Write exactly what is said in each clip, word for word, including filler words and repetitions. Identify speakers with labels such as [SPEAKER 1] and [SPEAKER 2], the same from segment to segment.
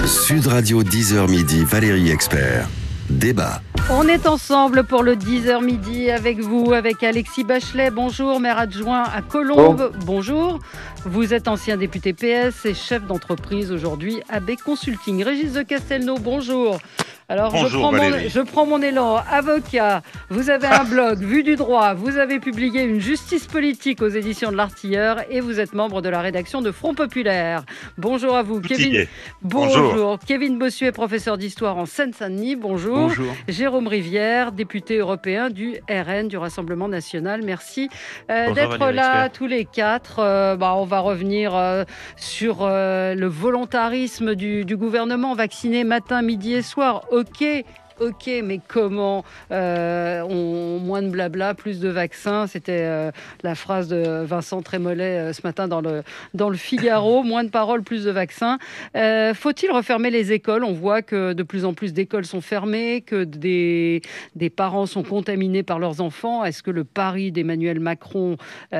[SPEAKER 1] Sud Radio dix heures midi, Valérie Expert. Débat.
[SPEAKER 2] On est ensemble pour le dix heures midi avec vous, avec Alexis Bachelet. Bonjour, maire adjoint à Colombes. Oh. Bonjour. Vous êtes ancien député P S et chef d'entreprise aujourd'hui A B Consulting. Régis de Castelnau, bonjour. Alors,
[SPEAKER 3] Bonjour,
[SPEAKER 2] je, prends mon, je prends mon élan. Avocat, vous avez un blog, Vue du droit. Vous avez publié Une justice politique aux éditions de l'Artilleur et vous êtes membre de la rédaction de Front Populaire. Bonjour à vous. Kevin. Bonjour. Bonjour. Kevin Bossuet, professeur d'histoire en Seine-Saint-Denis. Bonjour.
[SPEAKER 3] Bonjour.
[SPEAKER 2] Jérôme Rivière, député européen du R N, du Rassemblement National. Merci euh, d'être Valérie, là expert. Tous les quatre. Euh, bah, on va revenir euh, sur euh, le volontarisme du, du gouvernement. Vacciner matin, midi et soir. Ok, ok, mais comment euh, on, moins de blabla, plus de vaccins. C'était euh, la phrase de Vincent Trémollet euh, ce matin dans le, dans le Figaro. Moins de paroles, plus de vaccins. Euh, faut-il refermer les écoles? On voit que de plus en plus d'écoles sont fermées, que des, des parents sont contaminés par leurs enfants. Est-ce que le pari d'Emmanuel Macron,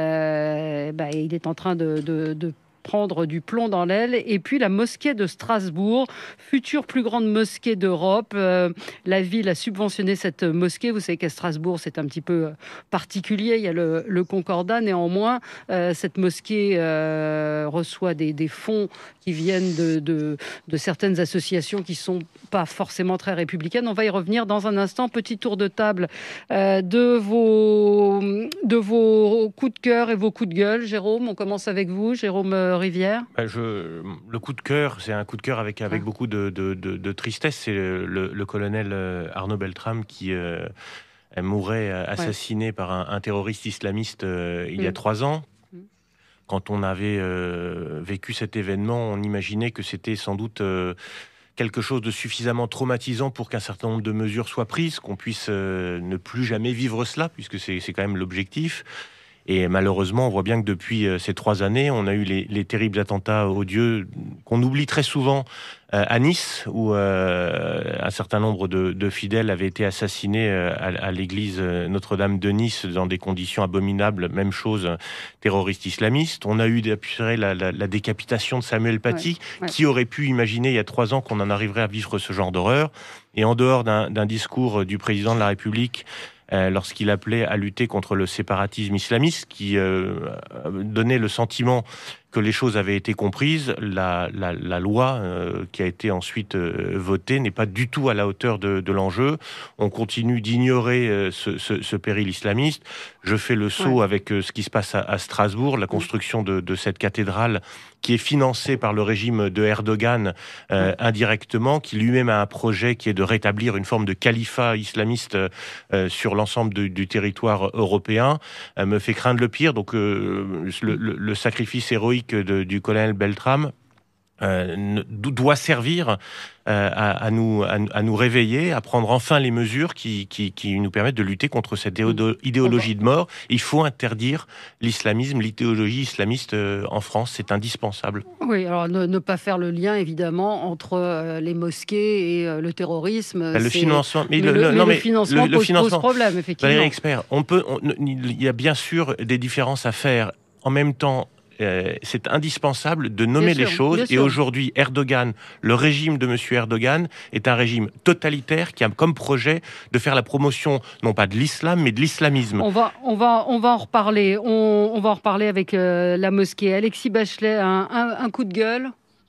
[SPEAKER 2] euh, bah, il est en train de... de, de prendre du plomb dans l'aile? Et puis la mosquée de Strasbourg, future plus grande mosquée d'Europe. Euh, la ville a subventionné cette mosquée. Vous savez qu'à Strasbourg, c'est un petit peu particulier. Il y a le, le Concordat. Néanmoins, euh, cette mosquée euh, reçoit des, des fonds qui viennent de, de, de certaines associations qui ne sont pas forcément très républicaines. On va y revenir dans un instant. Petit tour de table euh, de, vos, de vos coups de cœur et vos coups de gueule. Jérôme, on commence avec vous. Jérôme Rivière.
[SPEAKER 4] Ben je, le coup de cœur, c'est un coup de cœur avec, avec ah. beaucoup de, de, de, de tristesse. C'est le, le, le colonel Arnaud Beltrame qui euh, mourait assassiné ouais. par un, un terroriste islamiste euh, il mmh. y a trois ans. Mmh. Quand on avait euh, vécu cet événement, on imaginait que c'était sans doute euh, quelque chose de suffisamment traumatisant pour qu'un certain nombre de mesures soient prises, qu'on puisse euh, ne plus jamais vivre cela, puisque c'est, c'est quand même l'objectif. Et malheureusement, on voit bien que depuis euh, ces trois années, on a eu les, les terribles attentats odieux qu'on oublie très souvent euh, à Nice, où euh, un certain nombre de, de fidèles avaient été assassinés euh, à, à l'église Notre-Dame de Nice dans des conditions abominables. Même chose, terroristes islamistes. On a eu la, la, la décapitation de Samuel Paty. Ouais, ouais. Qui aurait pu imaginer il y a trois ans qu'on en arriverait à vivre ce genre d'horreur? Et en dehors d'un, d'un discours du président de la République, Euh, lorsqu'il appelait à lutter contre le séparatisme islamiste, qui euh, donnait le sentiment que les choses avaient été comprises, la, la, la loi euh, qui a été ensuite euh, votée n'est pas du tout à la hauteur de, de l'enjeu. On continue d'ignorer euh, ce, ce, ce péril islamiste. Je fais le saut ouais. avec euh, ce qui se passe à, à Strasbourg, la construction de, de cette cathédrale qui est financée par le régime de Erdogan euh, ouais. indirectement, qui lui-même a un projet qui est de rétablir une forme de califat islamiste euh, sur l'ensemble de, du territoire européen, euh, me fait craindre le pire. Donc euh, le, le, le sacrifice héroïque De, du colonel Beltrame euh, ne, doit servir euh, à, à, nous, à, à nous réveiller, à prendre enfin les mesures qui, qui, qui nous permettent de lutter contre cette idéologie de mort. Il faut interdire l'islamisme, l'idéologie islamiste euh, en France, c'est indispensable.
[SPEAKER 2] Oui, alors ne, ne pas faire le lien évidemment entre euh, les mosquées et euh, le terrorisme.
[SPEAKER 4] Ben, le financement, mais,
[SPEAKER 2] mais,
[SPEAKER 4] le,
[SPEAKER 2] le,
[SPEAKER 4] non,
[SPEAKER 2] mais
[SPEAKER 4] mais
[SPEAKER 2] le financement,
[SPEAKER 4] le, le
[SPEAKER 2] pose,
[SPEAKER 4] financement
[SPEAKER 2] pose problème, effectivement.
[SPEAKER 4] Valérie Expert, on peut, on, il y a bien sûr des différences à faire. En même temps, Euh, c'est indispensable de nommer
[SPEAKER 2] bien
[SPEAKER 4] les
[SPEAKER 2] sûr,
[SPEAKER 4] choses. Et
[SPEAKER 2] sûr.
[SPEAKER 4] aujourd'hui, Erdogan, le régime de Monsieur Erdogan, est un régime totalitaire qui a comme projet de faire la promotion, non pas de l'islam, mais de l'islamisme.
[SPEAKER 2] On va, on va, on va en reparler. On, on va en reparler avec euh, la mosquée. Alexis Bachelet, un, un, un coup de gueule.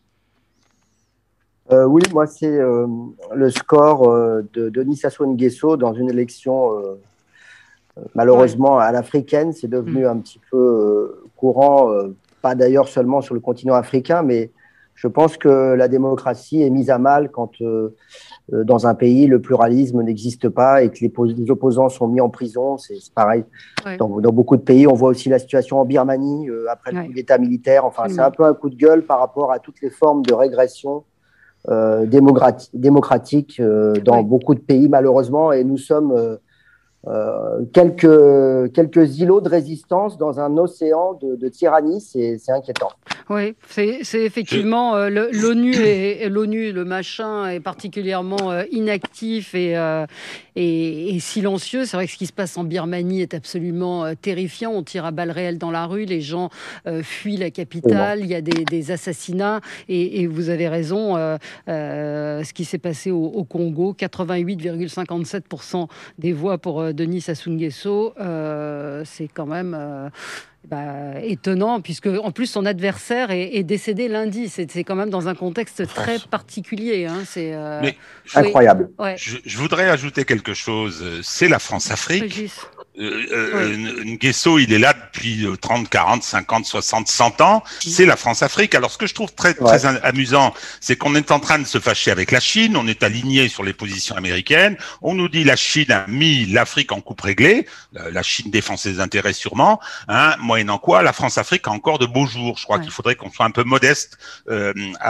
[SPEAKER 5] Euh, oui, moi, c'est euh, le score euh, de Denis Sassou Nguesso dans une élection, euh, malheureusement, ouais. à l'africaine. C'est devenu mmh. un petit peu euh, courant, euh, pas d'ailleurs seulement sur le continent africain, mais je pense que la démocratie est mise à mal quand, euh, euh, dans un pays, le pluralisme n'existe pas et que les, les opposants sont mis en prison. C'est, c'est pareil. Ouais. Dans, dans beaucoup de pays, on voit aussi la situation en Birmanie, euh, après le ouais. coup d'État militaire. Enfin, mmh. c'est un peu un coup de gueule par rapport à toutes les formes de régression euh, démocratique, démocratique euh, dans ouais. beaucoup de pays, malheureusement. Et nous sommes... Euh, Euh, quelques, quelques îlots de résistance dans un océan de, de tyrannie, c'est, c'est inquiétant.
[SPEAKER 2] Oui, c'est, c'est effectivement euh, le, l'ONU et l'ONU, le machin est particulièrement euh, inactif et, euh, et, et silencieux. C'est vrai que ce qui se passe en Birmanie est absolument euh, terrifiant. On tire à balles réelles dans la rue, les gens euh, fuient la capitale, il y a des, des assassinats et, et vous avez raison. Euh, euh, ce qui s'est passé au, au Congo, quatre-vingt-huit virgule cinquante-sept pour cent des voix pour euh, Denis Sassou Nguesso, euh, c'est quand même euh, bah, étonnant, puisque en plus son adversaire est, est décédé lundi. C'est, c'est quand même dans un contexte très particulier. Hein. C'est euh...
[SPEAKER 3] Mais,
[SPEAKER 5] incroyable.
[SPEAKER 2] Ouais.
[SPEAKER 3] Je, je voudrais ajouter quelque chose. C'est la France-Afrique.
[SPEAKER 2] Régis.
[SPEAKER 3] Euh, euh, Nguesso, il est là depuis trente, quarante, cinquante, soixante, cent ans. C'est la France-Afrique. Alors, ce que je trouve très, très ouais. amusant, c'est qu'on est en train de se fâcher avec la Chine. On est aligné sur les positions américaines. On nous dit la Chine a mis l'Afrique en coupe réglée. La Chine défend ses intérêts sûrement. Hein, moyennant quoi, la France-Afrique a encore de beaux jours. Je crois ouais. qu'il faudrait qu'on soit un peu modeste euh,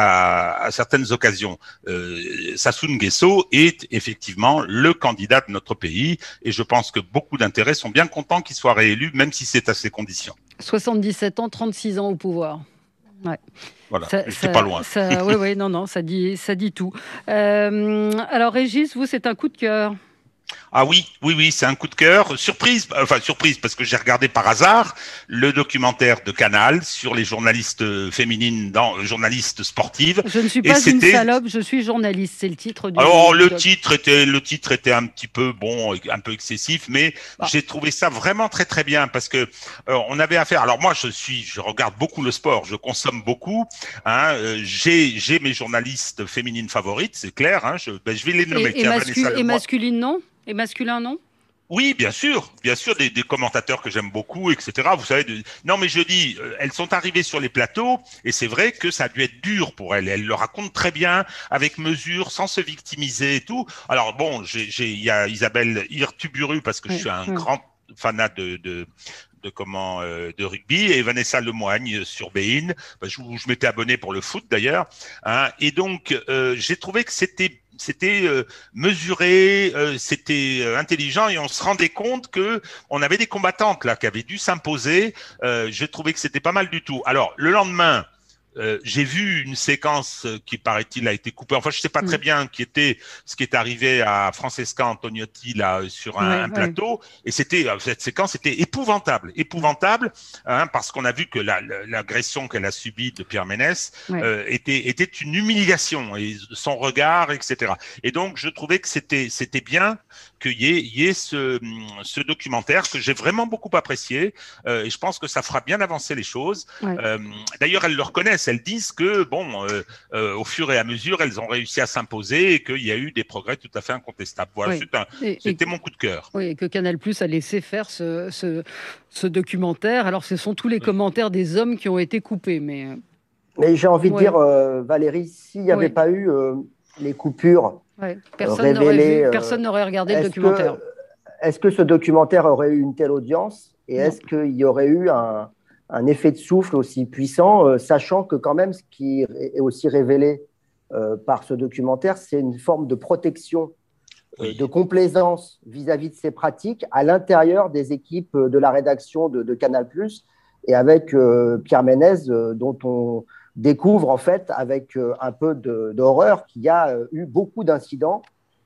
[SPEAKER 3] à, à certaines occasions. Euh, Sassou Nguesso est effectivement le candidat de notre pays. Et je pense que beaucoup d'intérêts sont bien contents qu'il soit réélu, même si c'est à ces conditions.
[SPEAKER 2] soixante-dix-sept ans, trente-six ans au pouvoir. Ouais.
[SPEAKER 3] Voilà,
[SPEAKER 2] ça,
[SPEAKER 3] j'étais
[SPEAKER 2] ça,
[SPEAKER 3] pas loin.
[SPEAKER 2] Oui, oui, non, non, ça dit, ça dit tout. Euh, alors, Régis, vous, c'est un coup de cœur.
[SPEAKER 3] Ah oui, oui, oui, c'est un coup de cœur. Surprise, enfin surprise, parce que j'ai regardé par hasard le documentaire de Canal sur les journalistes féminines, dans journalistes sportives.
[SPEAKER 2] Je ne suis pas une salope, je suis journaliste. C'est le titre du.
[SPEAKER 3] Alors
[SPEAKER 2] du
[SPEAKER 3] le
[SPEAKER 2] doc.
[SPEAKER 3] titre était, le titre était un petit peu bon, un peu excessif, mais ah. j'ai trouvé ça vraiment très très bien parce que euh, on avait affaire. Alors moi, je suis, je regarde beaucoup le sport, je consomme beaucoup. Hein, euh, j'ai, j'ai mes journalistes féminines favorites, c'est clair. Hein, je, ben, je vais les nommer.
[SPEAKER 2] Et, et, mascu- et masculine non? Et masculin, non?
[SPEAKER 3] Oui, bien sûr, bien sûr, des, des commentateurs que j'aime beaucoup, et cetera. Vous savez, de... non, mais je dis, euh, elles sont arrivées sur les plateaux, et c'est vrai que ça a dû être dur pour elles. Elles le racontent très bien, avec mesure, sans se victimiser et tout. Alors bon, j'ai, j'ai, il y a Isabelle Hirtuburu parce que oui, je suis un oui. grand fanat de, de, de comment, euh, de rugby, et Vanessa Lemoigne sur Bein. Ben, je, je m'étais abonné pour le foot d'ailleurs, hein, et donc euh, j'ai trouvé que c'était C'était euh, mesuré, euh, c'était euh, intelligent et on se rendait compte que on avait des combattantes là qui avaient dû s'imposer. Euh, je trouvais que c'était pas mal du tout. Alors le lendemain, euh, j'ai vu une séquence qui paraît-il a été coupée. Enfin, je sais pas très bien qui était ce qui est arrivé à Francesca Antoniotti là sur un, ouais, un plateau. Ouais. Et c'était cette séquence était épouvantable, épouvantable, hein, parce qu'on a vu que la, la, l'agression qu'elle a subie de Pierre Ménès ouais. euh, était était une humiliation et son regard, et cetera. Et donc je trouvais que c'était c'était bien qu'il y ait, il y ait ce, ce documentaire que j'ai vraiment beaucoup apprécié euh, et je pense que ça fera bien avancer les choses. Ouais. Euh, d'ailleurs, elles le reconnaissent, elles disent que bon, euh, euh, au fur et à mesure, elles ont réussi à s'imposer et qu'il y a eu des progrès tout à fait incontestables. Voilà, oui. c'est un, et, c'était et, mon coup de cœur.
[SPEAKER 2] Oui, et que Canal+ a laissé faire ce, ce, ce documentaire. Alors, ce sont tous les oui. commentaires des hommes qui ont été coupés, mais.
[SPEAKER 5] Mais j'ai envie de ouais. dire, euh, Valérie, s'il n'y avait oui. pas eu euh, les coupures.
[SPEAKER 2] Ouais. Personne, révélé, n'aurait vu, personne n'aurait regardé le documentaire.
[SPEAKER 5] Que, est-ce que ce documentaire aurait eu une telle audience et non. Est-ce qu'il y aurait eu un, un effet de souffle aussi puissant, euh, sachant que quand même ce qui est aussi révélé euh, par ce documentaire, c'est une forme de protection, oui. euh, de complaisance vis-à-vis de ces pratiques à l'intérieur des équipes de la rédaction de, de Canal+, et avec euh, Pierre Ménès, euh, dont on découvre en fait avec euh, un peu de, d'horreur qu'il y a euh, eu beaucoup d'incidents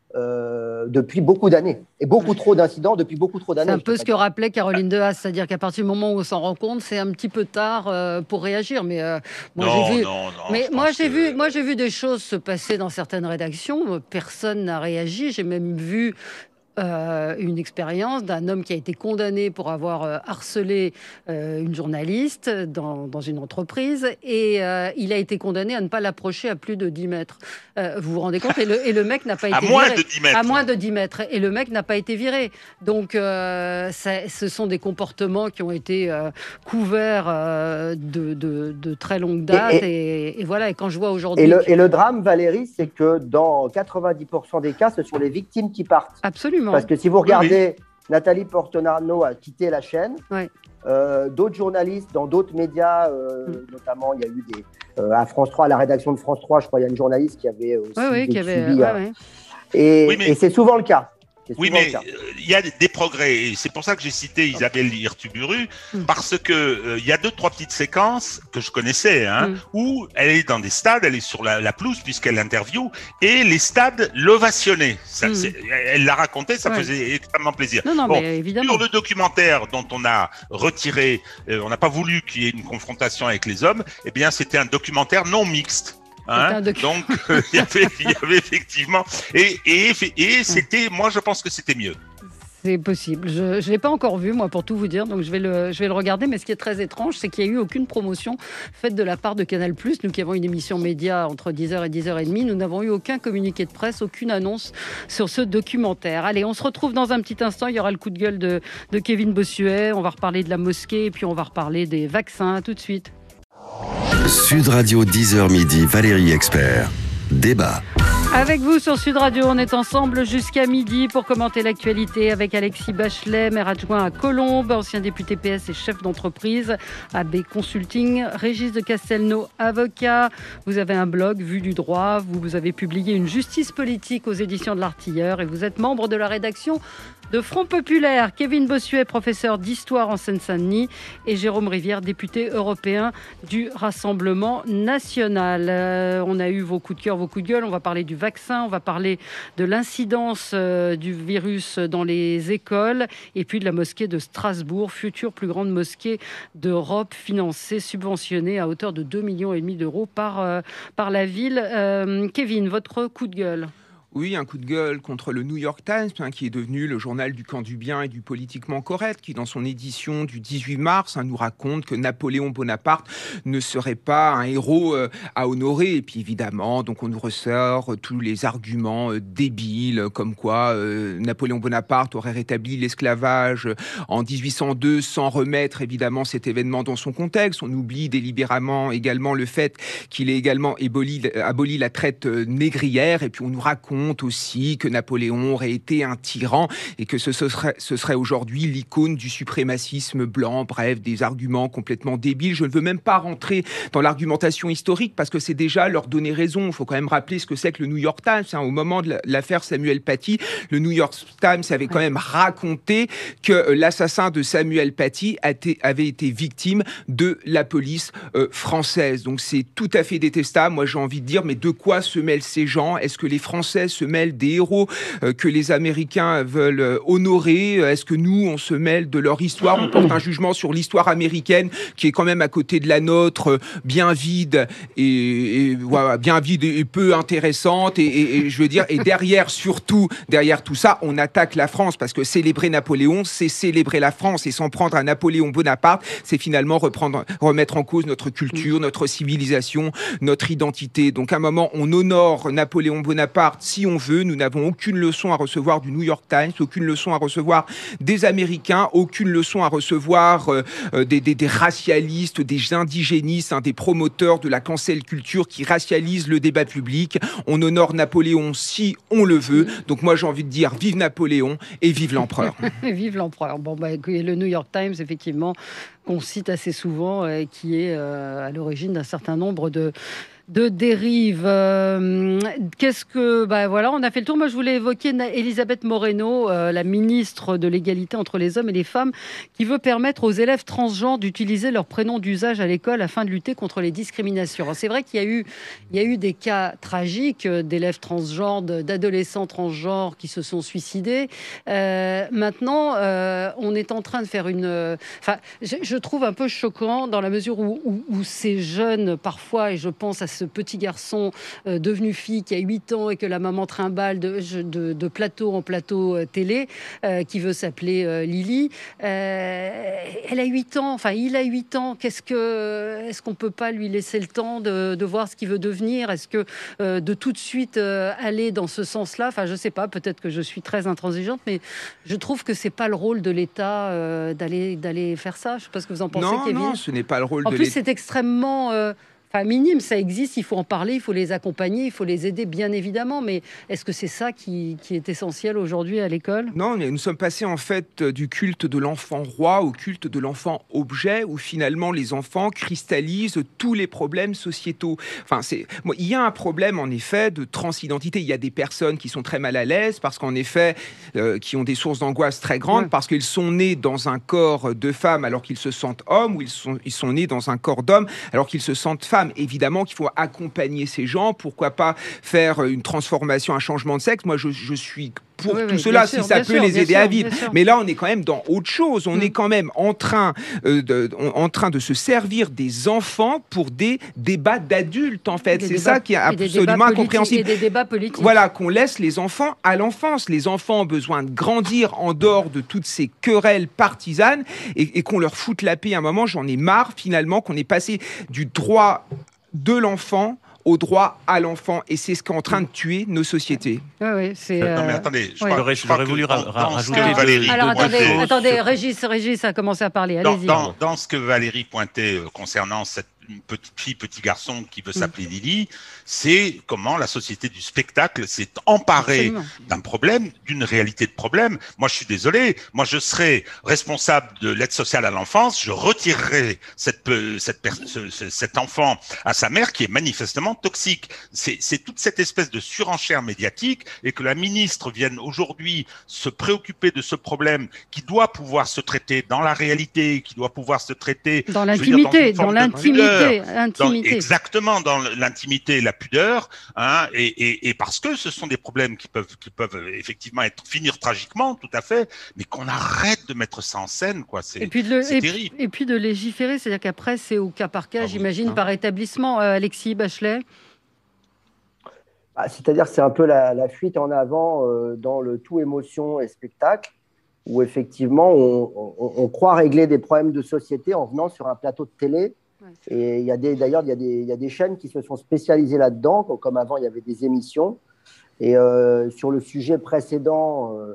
[SPEAKER 5] euh, depuis beaucoup d'années et beaucoup trop d'incidents depuis beaucoup trop d'années.
[SPEAKER 2] C'est un peu ce que rappelait Caroline Dehaas, c'est-à-dire qu'à partir du moment où on s'en rend compte, c'est un petit peu tard euh, pour réagir. Mais euh, moi
[SPEAKER 3] non,
[SPEAKER 2] j'ai vu,
[SPEAKER 3] non, non,
[SPEAKER 2] mais moi j'ai
[SPEAKER 3] que...
[SPEAKER 2] vu, moi j'ai vu des choses se passer dans certaines rédactions. Personne n'a réagi. J'ai même vu. Euh, une expérience d'un homme qui a été condamné pour avoir euh, harcelé euh, une journaliste dans, dans une entreprise et euh, il a été condamné à ne pas l'approcher à plus de dix mètres. Euh, vous vous rendez compte et le, et le mec n'a pas été
[SPEAKER 3] à moins
[SPEAKER 2] viré.
[SPEAKER 3] De dix mètres.
[SPEAKER 2] À moins de dix mètres. Et le mec n'a pas été viré. Donc, euh, ça, ce sont des comportements qui ont été euh, couverts euh, de, de, de très longue date. Et, et, et, et voilà. Et quand je vois aujourd'hui.
[SPEAKER 5] Et le, et le drame, Valérie, c'est que dans quatre-vingt-dix pour cent des cas, ce sont les victimes qui partent.
[SPEAKER 2] Absolument.
[SPEAKER 5] Parce que si vous regardez, oui. Nathalie Portonarno a quitté la chaîne.
[SPEAKER 2] Oui.
[SPEAKER 5] Euh, d'autres journalistes dans d'autres médias, euh, mm. notamment il y a eu des, euh, à France trois, à la rédaction de France trois, je crois, il y a une journaliste qui avait aussi
[SPEAKER 2] oui, oui, qui avait,
[SPEAKER 5] subi.
[SPEAKER 2] Ouais,
[SPEAKER 5] euh,
[SPEAKER 2] ouais.
[SPEAKER 5] Et,
[SPEAKER 3] oui, mais...
[SPEAKER 5] et c'est souvent le cas.
[SPEAKER 3] Oui, mais il y a des progrès. Et c'est pour ça que j'ai cité Isabelle Hirtuburu, mmh. parce que il euh, y a deux, trois petites séquences que je connaissais, hein, mmh. où elle est dans des stades, elle est sur la, la pelouse puisqu'elle interview, et les stades l'ovationnaient. Ça, mmh. Elle l'a raconté, ça ouais. faisait extrêmement plaisir.
[SPEAKER 2] Non, non,
[SPEAKER 3] bon,
[SPEAKER 2] mais évidemment.
[SPEAKER 3] Sur le documentaire dont on a retiré, euh, on n'a pas voulu qu'il y ait une confrontation avec les hommes, eh bien, c'était un documentaire non mixte. Hein, donc il euh, y, y avait effectivement et et et c'était moi je pense que c'était mieux.
[SPEAKER 2] C'est possible. Je ne l'ai pas encore vu, moi, pour tout vous dire, donc je vais, le, je vais le regarder. Mais ce qui est très étrange, c'est qu'il n'y a eu aucune promotion faite de la part de Canal+. Nous qui avons une émission média entre dix heures et dix heures trente, nous n'avons eu aucun communiqué de presse, aucune annonce sur ce documentaire. Allez, on se retrouve dans un petit instant. Il y aura le coup de gueule de, de Kevin Bossuet. On va reparler de la mosquée et puis on va reparler des vaccins. À tout de suite.
[SPEAKER 1] Sud Radio, dix heures midi, Valérie Expert. Débat.
[SPEAKER 2] Avec vous sur Sud Radio, on est ensemble jusqu'à midi pour commenter l'actualité avec Alexis Bachelet, maire adjoint à Colombes, ancien député P S et chef d'entreprise A B Consulting, Régis de Castelnau, avocat. Vous avez un blog, Vue du droit, vous avez publié Une justice politique aux éditions de l'Artilleur et vous êtes membre de la rédaction de Front Populaire. Kevin Bossuet, professeur d'histoire en Seine-Saint-Denis et Jérôme Rivière, député européen du Rassemblement national. Euh, on a eu vos coups de cœur, vos coups de gueule. On va parler du vaccin, on va parler de l'incidence euh, du virus dans les écoles et puis de la mosquée de Strasbourg, future plus grande mosquée d'Europe, financée, subventionnée à hauteur de deux virgule cinq millions d'euros par, euh, par la ville. Euh, Kevin, votre coup de gueule?
[SPEAKER 6] Oui, un coup de gueule contre le New York Times, hein, qui est devenu le journal du camp du bien et du politiquement correct, qui dans son édition du dix-huit mars hein, nous raconte que Napoléon Bonaparte ne serait pas un héros euh, à honorer. Et puis évidemment, donc on nous ressort euh, tous les arguments euh, débiles, comme quoi euh, Napoléon Bonaparte aurait rétabli l'esclavage en dix-huit cent deux sans remettre évidemment cet événement dans son contexte. On oublie délibérément également le fait qu'il ait également aboli, aboli la traite négrière. Et puis on nous raconte aussi que Napoléon aurait été un tyran et que ce serait, ce serait aujourd'hui l'icône du suprémacisme blanc, bref, des arguments complètement débiles. Je ne veux même pas rentrer dans l'argumentation historique parce que c'est déjà leur donner raison. Il faut quand même rappeler ce que c'est que le New York Times. Hein. Au moment de l'affaire Samuel Paty, le New York Times avait quand même raconté que l'assassin de Samuel Paty avait été victime de la police euh, française. Donc c'est tout à fait détestable. Moi j'ai envie de dire, mais de quoi se mêlent ces gens? Est-ce que les Français se mêlent des héros euh, que les Américains veulent euh, honorer? Est-ce que nous, on se mêle de leur histoire? On porte un jugement sur l'histoire américaine qui est quand même à côté de la nôtre, euh, bien vide et, et voilà, bien vide et, et peu intéressante. Et, et, et je veux dire, et derrière, surtout, derrière tout ça, on attaque la France parce que célébrer Napoléon, c'est célébrer la France et s'en prendre à Napoléon Bonaparte, c'est finalement reprendre, remettre en cause notre culture, notre civilisation, notre identité. Donc à un moment, on honore Napoléon Bonaparte si on veut. Nous n'avons aucune leçon à recevoir du New York Times, aucune leçon à recevoir des Américains, aucune leçon à recevoir euh, des, des, des racialistes, des indigénistes, hein, des promoteurs de la cancel culture qui racialisent le débat public. On honore Napoléon si on le veut. Donc moi j'ai envie de dire vive Napoléon et vive l'empereur.
[SPEAKER 2] Vive l'empereur. Bon, bah, le New York Times, effectivement, qu'on cite assez souvent et qui est euh, à l'origine d'un certain nombre de de dérive. Euh, qu'est-ce que... Bah voilà, on a fait le tour. Moi, je voulais évoquer Elisabeth Moreno, euh, la ministre de l'égalité entre les hommes et les femmes, qui veut permettre aux élèves transgenres d'utiliser leur prénom d'usage à l'école afin de lutter contre les discriminations. Alors, c'est vrai qu'il y a eu, il y a eu des cas tragiques d'élèves transgenres, d'adolescents transgenres qui se sont suicidés. Euh, maintenant, euh, on est en train de faire une... Enfin, je, je trouve un peu choquant dans la mesure où, où, où ces jeunes, parfois, et je pense à ce petit garçon euh, devenu fille qui a huit ans et que la maman trimballe de, de, de plateau en plateau euh, télé, euh, qui veut s'appeler euh, Lily. Euh, elle a huit ans, enfin il a huit ans. Qu'est-ce que, est-ce qu'on peut pas lui laisser le temps de, de voir ce qu'il veut devenir? Est-ce que euh, de tout de suite euh, aller dans ce sens-là? Enfin, je sais pas, peut-être que je suis très intransigeante, mais je trouve que c'est pas le rôle de l'État euh, d'aller, d'aller faire ça. Je sais pas ce que vous en pensez,
[SPEAKER 6] non,
[SPEAKER 2] Kevin.
[SPEAKER 6] Non, ce n'est pas le rôle
[SPEAKER 2] en
[SPEAKER 6] de
[SPEAKER 2] plus,
[SPEAKER 6] l'État.
[SPEAKER 2] c'est extrêmement... Euh, Enfin, minime, ça existe, il faut en parler, il faut les accompagner, il faut les aider, bien évidemment. Mais est-ce que c'est ça qui, qui est essentiel aujourd'hui à l'école ?
[SPEAKER 6] Non, mais nous sommes passés en fait du culte de l'enfant roi au culte de l'enfant objet, où finalement les enfants cristallisent tous les problèmes sociétaux. Enfin, c'est... Bon, il y a un problème en effet de transidentité. Il y a des personnes qui sont très mal à l'aise parce qu'en effet, euh, qui ont des sources d'angoisse très grandes, ouais. parce qu'ils sont nés dans un corps de femme alors qu'ils se sentent hommes, ou ils sont, ils sont nés dans un corps d'homme alors qu'ils se sentent femmes. Évidemment qu'il faut accompagner ces gens, pourquoi pas faire une transformation, un changement de sexe. Moi, je, je suis pour oui, tout oui, cela, si sûr, ça peut sûr, les aider sûr, à vivre. Mais là, on est quand même dans autre chose. On mmh. est quand même en train, euh, de, en train de se servir des enfants pour des débats d'adultes, en fait. Des C'est débats, ça qui est absolument incompréhensible.
[SPEAKER 2] Et des débats politiques.
[SPEAKER 6] Voilà, qu'on laisse les enfants à l'enfance. Les enfants ont besoin de grandir en dehors de toutes ces querelles partisanes et, et qu'on leur foute la paix. À un moment, j'en ai marre, finalement, qu'on est passé du droit de l'enfant au droit à l'enfant, et c'est ce qui est en train de tuer nos sociétés.
[SPEAKER 2] Oui, oui, c'est...
[SPEAKER 3] Euh... Non, mais attendez, je
[SPEAKER 4] ouais.
[SPEAKER 3] crois,
[SPEAKER 4] je j'aurais voulu ra- ra- rajouter...
[SPEAKER 2] Alors,
[SPEAKER 3] Valérie
[SPEAKER 2] alors attendez,
[SPEAKER 3] pointait,
[SPEAKER 2] attendez
[SPEAKER 3] sur...
[SPEAKER 2] Régis, Régis a commencé à parler,
[SPEAKER 3] dans,
[SPEAKER 2] allez-y.
[SPEAKER 3] Dans, dans ce que Valérie pointait euh, concernant cette petite fille, petit garçon qui veut s'appeler mmh. Lily, c'est comment la société du spectacle s'est emparée Absolument. d'un problème, d'une réalité de problème. Moi, je suis désolé, moi, je serais responsable de l'aide sociale à l'enfance, je retirerais cette, cette, ce, cet enfant à sa mère qui est manifestement toxique. C'est, c'est toute cette espèce de surenchère médiatique, et que la ministre vienne aujourd'hui se préoccuper de ce problème qui doit pouvoir se traiter dans la réalité, qui doit pouvoir se traiter...
[SPEAKER 2] Dans l'intimité, dans, dans l'intimité.
[SPEAKER 3] Dans, exactement, dans l'intimité, la pudeur, hein, et, et, et parce que ce sont des problèmes qui peuvent, qui peuvent effectivement être, finir tragiquement, tout à fait, mais qu'on arrête de mettre ça en scène, quoi. C'est,
[SPEAKER 2] et puis de le,
[SPEAKER 3] c'est
[SPEAKER 2] et
[SPEAKER 3] terrible.
[SPEAKER 2] Puis, et puis de légiférer, c'est-à-dire qu'après, c'est au cas par cas, ah, j'imagine, hein. par établissement. Euh, Alexis Bachelet.
[SPEAKER 5] Ah, c'est-à-dire que c'est un peu la, la fuite en avant euh, dans le tout émotion et spectacle, où effectivement, on, on, on croit régler des problèmes de société en venant sur un plateau de télé. Ouais. Et il y a des, d'ailleurs, il y a des, il y a des chaînes qui se sont spécialisées là-dedans, comme avant, il y avait des émissions. Et euh, sur le sujet précédent, euh,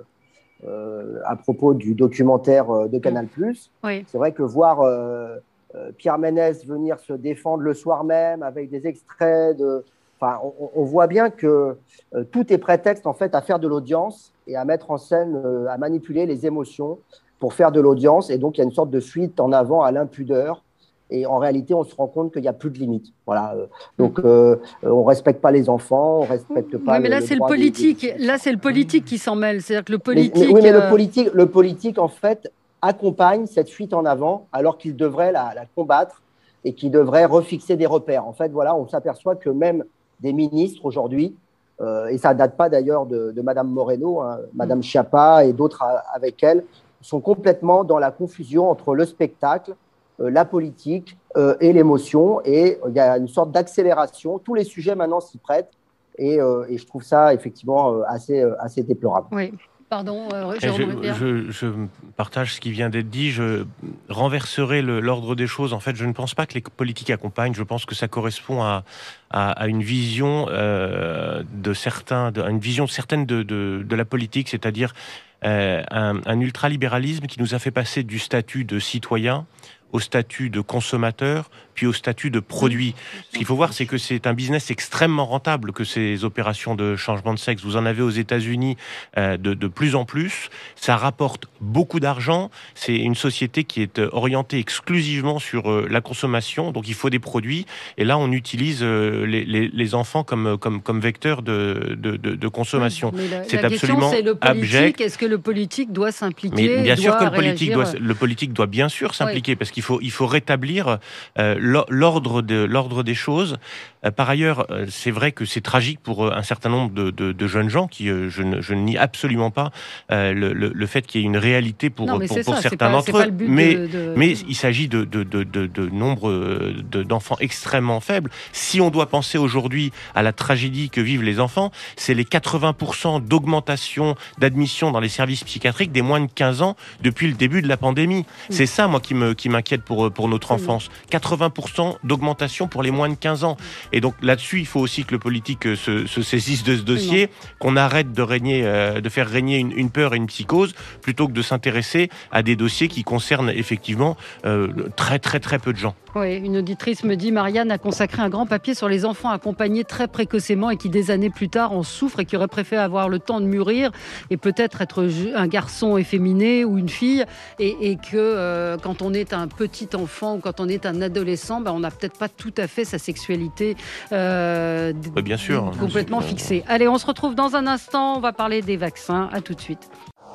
[SPEAKER 5] euh, à propos du documentaire de Canal+, oui. c'est vrai que voir euh, Pierre Ménès venir se défendre le soir même avec des extraits de... Enfin, on, on voit bien que euh, tout est prétexte, en fait, à faire de l'audience et à mettre en scène, euh, à manipuler les émotions pour faire de l'audience. Et donc, il y a une sorte de fuite en avant à l'impudeur. Et en réalité, on se rend compte qu'il n'y a plus de limites. Voilà. Donc, euh, on ne respecte pas les enfants, on ne respecte pas.
[SPEAKER 2] Oui, mais là, le, c'est le politique. Des... Là, c'est le politique qui s'en mêle. C'est-à-dire que le politique. Mais, mais,
[SPEAKER 5] oui, mais
[SPEAKER 2] euh...
[SPEAKER 5] le politique, le politique, en fait, accompagne cette fuite en avant, alors qu'il devrait la, la combattre et qu'il devrait refixer des repères. En fait, voilà, on s'aperçoit que même des ministres aujourd'hui, euh, et ça ne date pas d'ailleurs de, de Madame Moreno, hein, Madame Schiappa et d'autres à, avec elle, sont complètement dans la confusion entre le spectacle, Euh, la politique euh, et l'émotion, et il euh, y a une sorte d'accélération. Tous les sujets maintenant s'y prêtent, et, euh, et je trouve ça effectivement euh, assez, euh, assez déplorable.
[SPEAKER 2] Oui. Pardon, euh,
[SPEAKER 4] je, je, je partage ce qui vient d'être dit. Je renverserai le, l'ordre des choses. En fait, je ne pense pas que les politiques accompagnent. Je pense que ça correspond à, à, à une vision euh, de certains, de, à une vision certaine de, de, de la politique, c'est-à-dire euh, un, un ultralibéralisme qui nous a fait passer du statut de citoyen au statut de consommateur, puis au statut de produit. Ce qu'il faut voir, c'est que c'est un business extrêmement rentable que ces opérations de changement de sexe. Vous en avez aux États-Unis euh, de, de plus en plus. Ça rapporte beaucoup d'argent. C'est une société qui est orientée exclusivement sur euh, la consommation. Donc, il faut des produits. Et là, on utilise euh, les, les, les enfants comme, comme, comme vecteurs de, de, de, de consommation.
[SPEAKER 2] Mais la,
[SPEAKER 4] c'est
[SPEAKER 2] la
[SPEAKER 4] absolument
[SPEAKER 2] question, c'est le politique.
[SPEAKER 4] Abject.
[SPEAKER 2] Est-ce que le politique doit s'impliquer?
[SPEAKER 4] Mais bien sûr que le
[SPEAKER 2] politique
[SPEAKER 4] politique, doit, le politique doit bien sûr s'impliquer, oui. parce qu'il faut, il faut rétablir euh, l'ordre, de, l'ordre des choses. Euh, par ailleurs, euh, c'est vrai que c'est tragique pour euh, un certain nombre de, de, de jeunes gens qui, euh, je, ne, je ne nie absolument pas euh, le, le, le fait qu'il y ait une réalité pour,
[SPEAKER 2] non,
[SPEAKER 4] pour, pour
[SPEAKER 2] ça,
[SPEAKER 4] certains
[SPEAKER 2] pas,
[SPEAKER 4] d'entre eux. Mais,
[SPEAKER 2] de, de...
[SPEAKER 4] mais il s'agit de, de, de, de, de nombre de, d'enfants extrêmement faibles. Si on doit penser aujourd'hui à la tragédie que vivent les enfants, c'est les quatre-vingts pour cent d'augmentation d'admission dans les services psychiatriques des moins de quinze ans depuis le début de la pandémie. Mmh. C'est ça, moi, qui, me, qui m'inquiète pour, pour notre enfance. quatre-vingts pour cent d'augmentation pour les moins de quinze ans. Et donc là-dessus, il faut aussi que le politique se, se saisisse de ce dossier, qu'on arrête de, régner, euh, de faire régner une, une peur et une psychose, plutôt que de s'intéresser à des dossiers qui concernent effectivement euh, très très très peu de gens.
[SPEAKER 2] Oui, une auditrice me dit, Marianne a consacré un grand papier sur les enfants accompagnés très précocement et qui des années plus tard en souffrent et qui auraient préféré avoir le temps de mûrir et peut-être être un garçon efféminé ou une fille, et, et que euh, quand on est un petit enfant ou quand on est un adolescent, ben, on n'a peut-être pas tout à fait sa sexualité euh,
[SPEAKER 4] ouais, bien sûr,
[SPEAKER 2] complètement
[SPEAKER 4] bien sûr.
[SPEAKER 2] fixée. Allez, on se retrouve dans un instant, on va parler des vaccins. À tout de suite.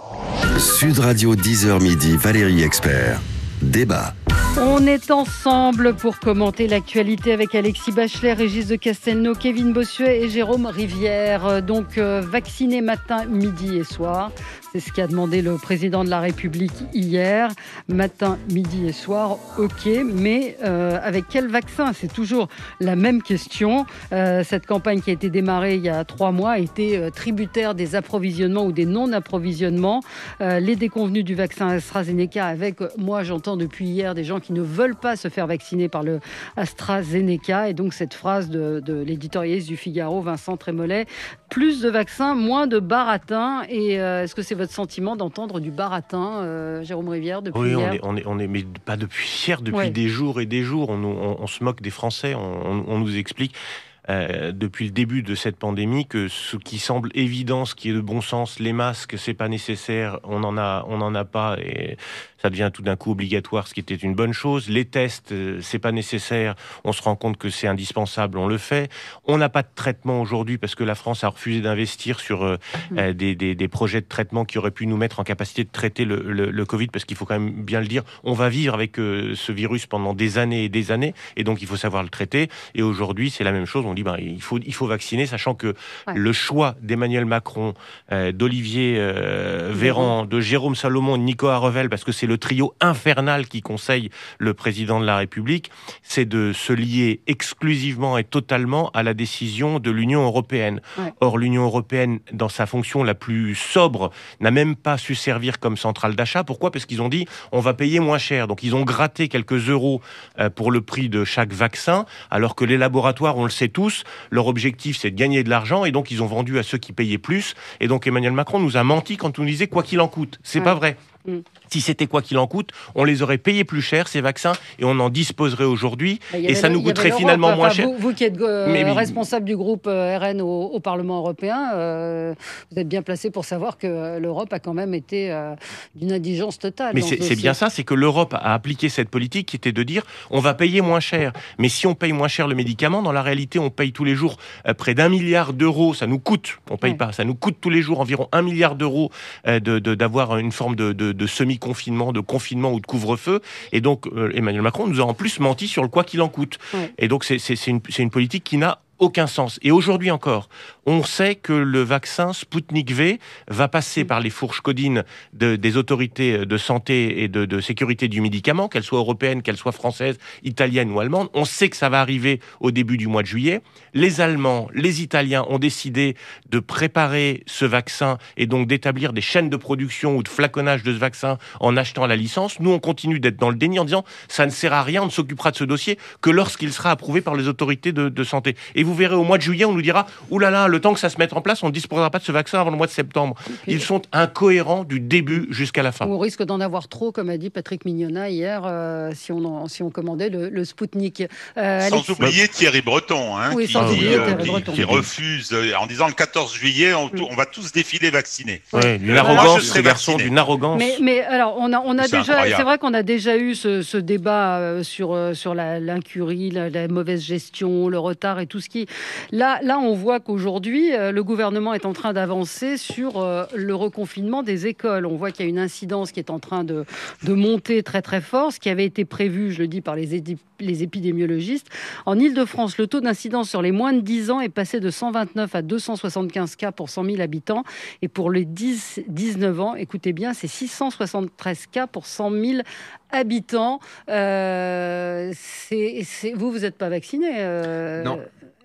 [SPEAKER 1] Sud Radio dix heures midi, Valérie Expert. Débat.
[SPEAKER 2] On est ensemble pour commenter l'actualité avec Alexis Bachelet, Régis de Castelnau, Kevin Bossuet et Jérôme Rivière. Donc, euh, vaccinés matin, midi et soir. C'est ce qu'a demandé le président de la République hier. Matin, midi et soir, ok. Mais euh, avec quel vaccin ? C'est toujours la même question. Euh, cette campagne qui a été démarrée il y a trois mois a été euh, tributaire des approvisionnements ou des non-approvisionnements. Euh, les déconvenus du vaccin AstraZeneca avec, moi j'entends depuis hier des gens qui ne veulent pas se faire vacciner par le AstraZeneca. Et donc cette phrase de, de l'éditorialiste du Figaro, Vincent Trémollet, plus de vaccins, moins de baratin. Et euh, est-ce que c'est votre sentiment d'entendre du baratin, euh, Jérôme Rivière, depuis
[SPEAKER 4] oui,
[SPEAKER 2] hier ?
[SPEAKER 4] Oui, on est, on est, mais pas depuis hier, depuis ouais. des jours et des jours. On, on, on se moque des Français, on, on nous explique Euh, depuis le début de cette pandémie que ce qui semble évident, ce qui est de bon sens, les masques, c'est pas nécessaire, on en a, on en a pas et ça devient tout d'un coup obligatoire, ce qui était une bonne chose. Les tests, euh, c'est pas nécessaire, on se rend compte que c'est indispensable, on le fait. On n'a pas de traitement aujourd'hui parce que la France a refusé d'investir sur euh, mmh. des, des, des projets de traitement qui auraient pu nous mettre en capacité de traiter le, le, le Covid, parce qu'il faut quand même bien le dire, on va vivre avec euh, ce virus pendant des années et des années, et donc il faut savoir le traiter. Et aujourd'hui, c'est la même chose. On dit ben, il faut il faut vacciner, sachant que ouais. le choix d'Emmanuel Macron, euh, d'Olivier euh, Véran, de Jérôme Salomon, de Nicolas Revel, parce que c'est le trio infernal qui conseille le président de la République, c'est de se lier exclusivement et totalement à la décision de l'Union européenne. Ouais. Or, l'Union européenne, dans sa fonction la plus sobre, n'a même pas su servir comme centrale d'achat. Pourquoi ? Parce qu'ils ont dit on va payer moins cher. Donc, ils ont gratté quelques euros euh, pour le prix de chaque vaccin, alors que les laboratoires, on le sait tous, leur objectif, c'est de gagner de l'argent, et donc ils ont vendu à ceux qui payaient plus. Et donc Emmanuel Macron nous a menti quand on disait quoi qu'il en coûte. C'est ouais. pas vrai. Mmh. Si c'était quoi qu'il en coûte, on les aurait payés plus cher, ces vaccins, et on en disposerait aujourd'hui, et ça le, nous coûterait finalement
[SPEAKER 2] enfin,
[SPEAKER 4] moins cher.
[SPEAKER 2] Vous, vous qui êtes euh, mais, responsable du groupe euh, R N au, au Parlement européen, euh, vous êtes bien placé pour savoir que euh, l'Europe a quand même été euh, d'une indigence totale.
[SPEAKER 4] Mais c'est, c'est bien ça, c'est que l'Europe a appliqué cette politique qui était de dire on va payer moins cher. Mais si on paye moins cher le médicament, dans la réalité, on paye tous les jours euh, près d'un milliard d'euros. Ça nous coûte, on paye ouais. pas, ça nous coûte tous les jours environ un milliard d'euros euh, de, de, d'avoir une forme de, de, de semi-confinement, de confinement ou de couvre-feu. Et donc, euh, Emmanuel Macron nous a en plus menti sur le quoi qu'il en coûte. Ouais. Et donc, c'est, c'est, c'est, une, c'est une politique qui n'a aucun sens. Et aujourd'hui encore, on sait que le vaccin Sputnik V va passer par les fourches codines de, des autorités de santé et de, de sécurité du médicament, qu'elles soient européennes, qu'elles soient françaises, italiennes ou allemandes. On sait que ça va arriver au début du mois de juillet. Les Allemands, les Italiens ont décidé de préparer ce vaccin et donc d'établir des chaînes de production ou de flaconnage de ce vaccin en achetant la licence. Nous, on continue d'être dans le déni en disant ça ne sert à rien, on ne s'occupera de ce dossier que lorsqu'il sera approuvé par les autorités de, de santé. Et vous verrez au mois de juillet, on nous dira « Oulala, le temps que ça se mette en place, on ne disposera pas de ce vaccin avant le mois de septembre. » Ils sont incohérents du début jusqu'à la fin.
[SPEAKER 2] On risque d'en avoir trop, comme a dit Patrick Mignona hier, euh, si, on en, si on commandait le, le Sputnik.
[SPEAKER 3] Euh, sans Alex... oublier Thierry Breton, hein,
[SPEAKER 2] oui,
[SPEAKER 3] qui,
[SPEAKER 2] sans oublier
[SPEAKER 3] euh,
[SPEAKER 2] Thierry
[SPEAKER 3] qui,
[SPEAKER 2] Breton.
[SPEAKER 3] qui refuse, euh, en disant le quatorze juillet, on, on va tous défiler vaccinés.
[SPEAKER 4] Oui, d'une arrogance, ces garçons, d'une arrogance.
[SPEAKER 2] Mais, mais alors, on a, on a déjà, incroyable. C'est vrai qu'on a déjà eu ce, ce débat euh, sur, euh, sur la, l'incurie, la, la mauvaise gestion, le retard et tout ce qui... Là, là on voit qu'aujourd'hui, euh, le gouvernement est en train d'avancer sur euh, le reconfinement des écoles. On voit qu'il y a une incidence qui est en train de, de monter très très fort, ce qui avait été prévu, je le dis, par les, édi- les épidémiologistes. En Île-de-France, le taux d'incidence sur les moins de dix ans est passé de cent vingt-neuf à deux cent soixante-quinze cas pour cent mille habitants. Et pour les dix à dix-neuf ans, écoutez bien, c'est six cent soixante-treize cas pour cent mille habitants. Euh, c'est, c'est... Vous, vous n'êtes pas vacciné euh...
[SPEAKER 6] Non.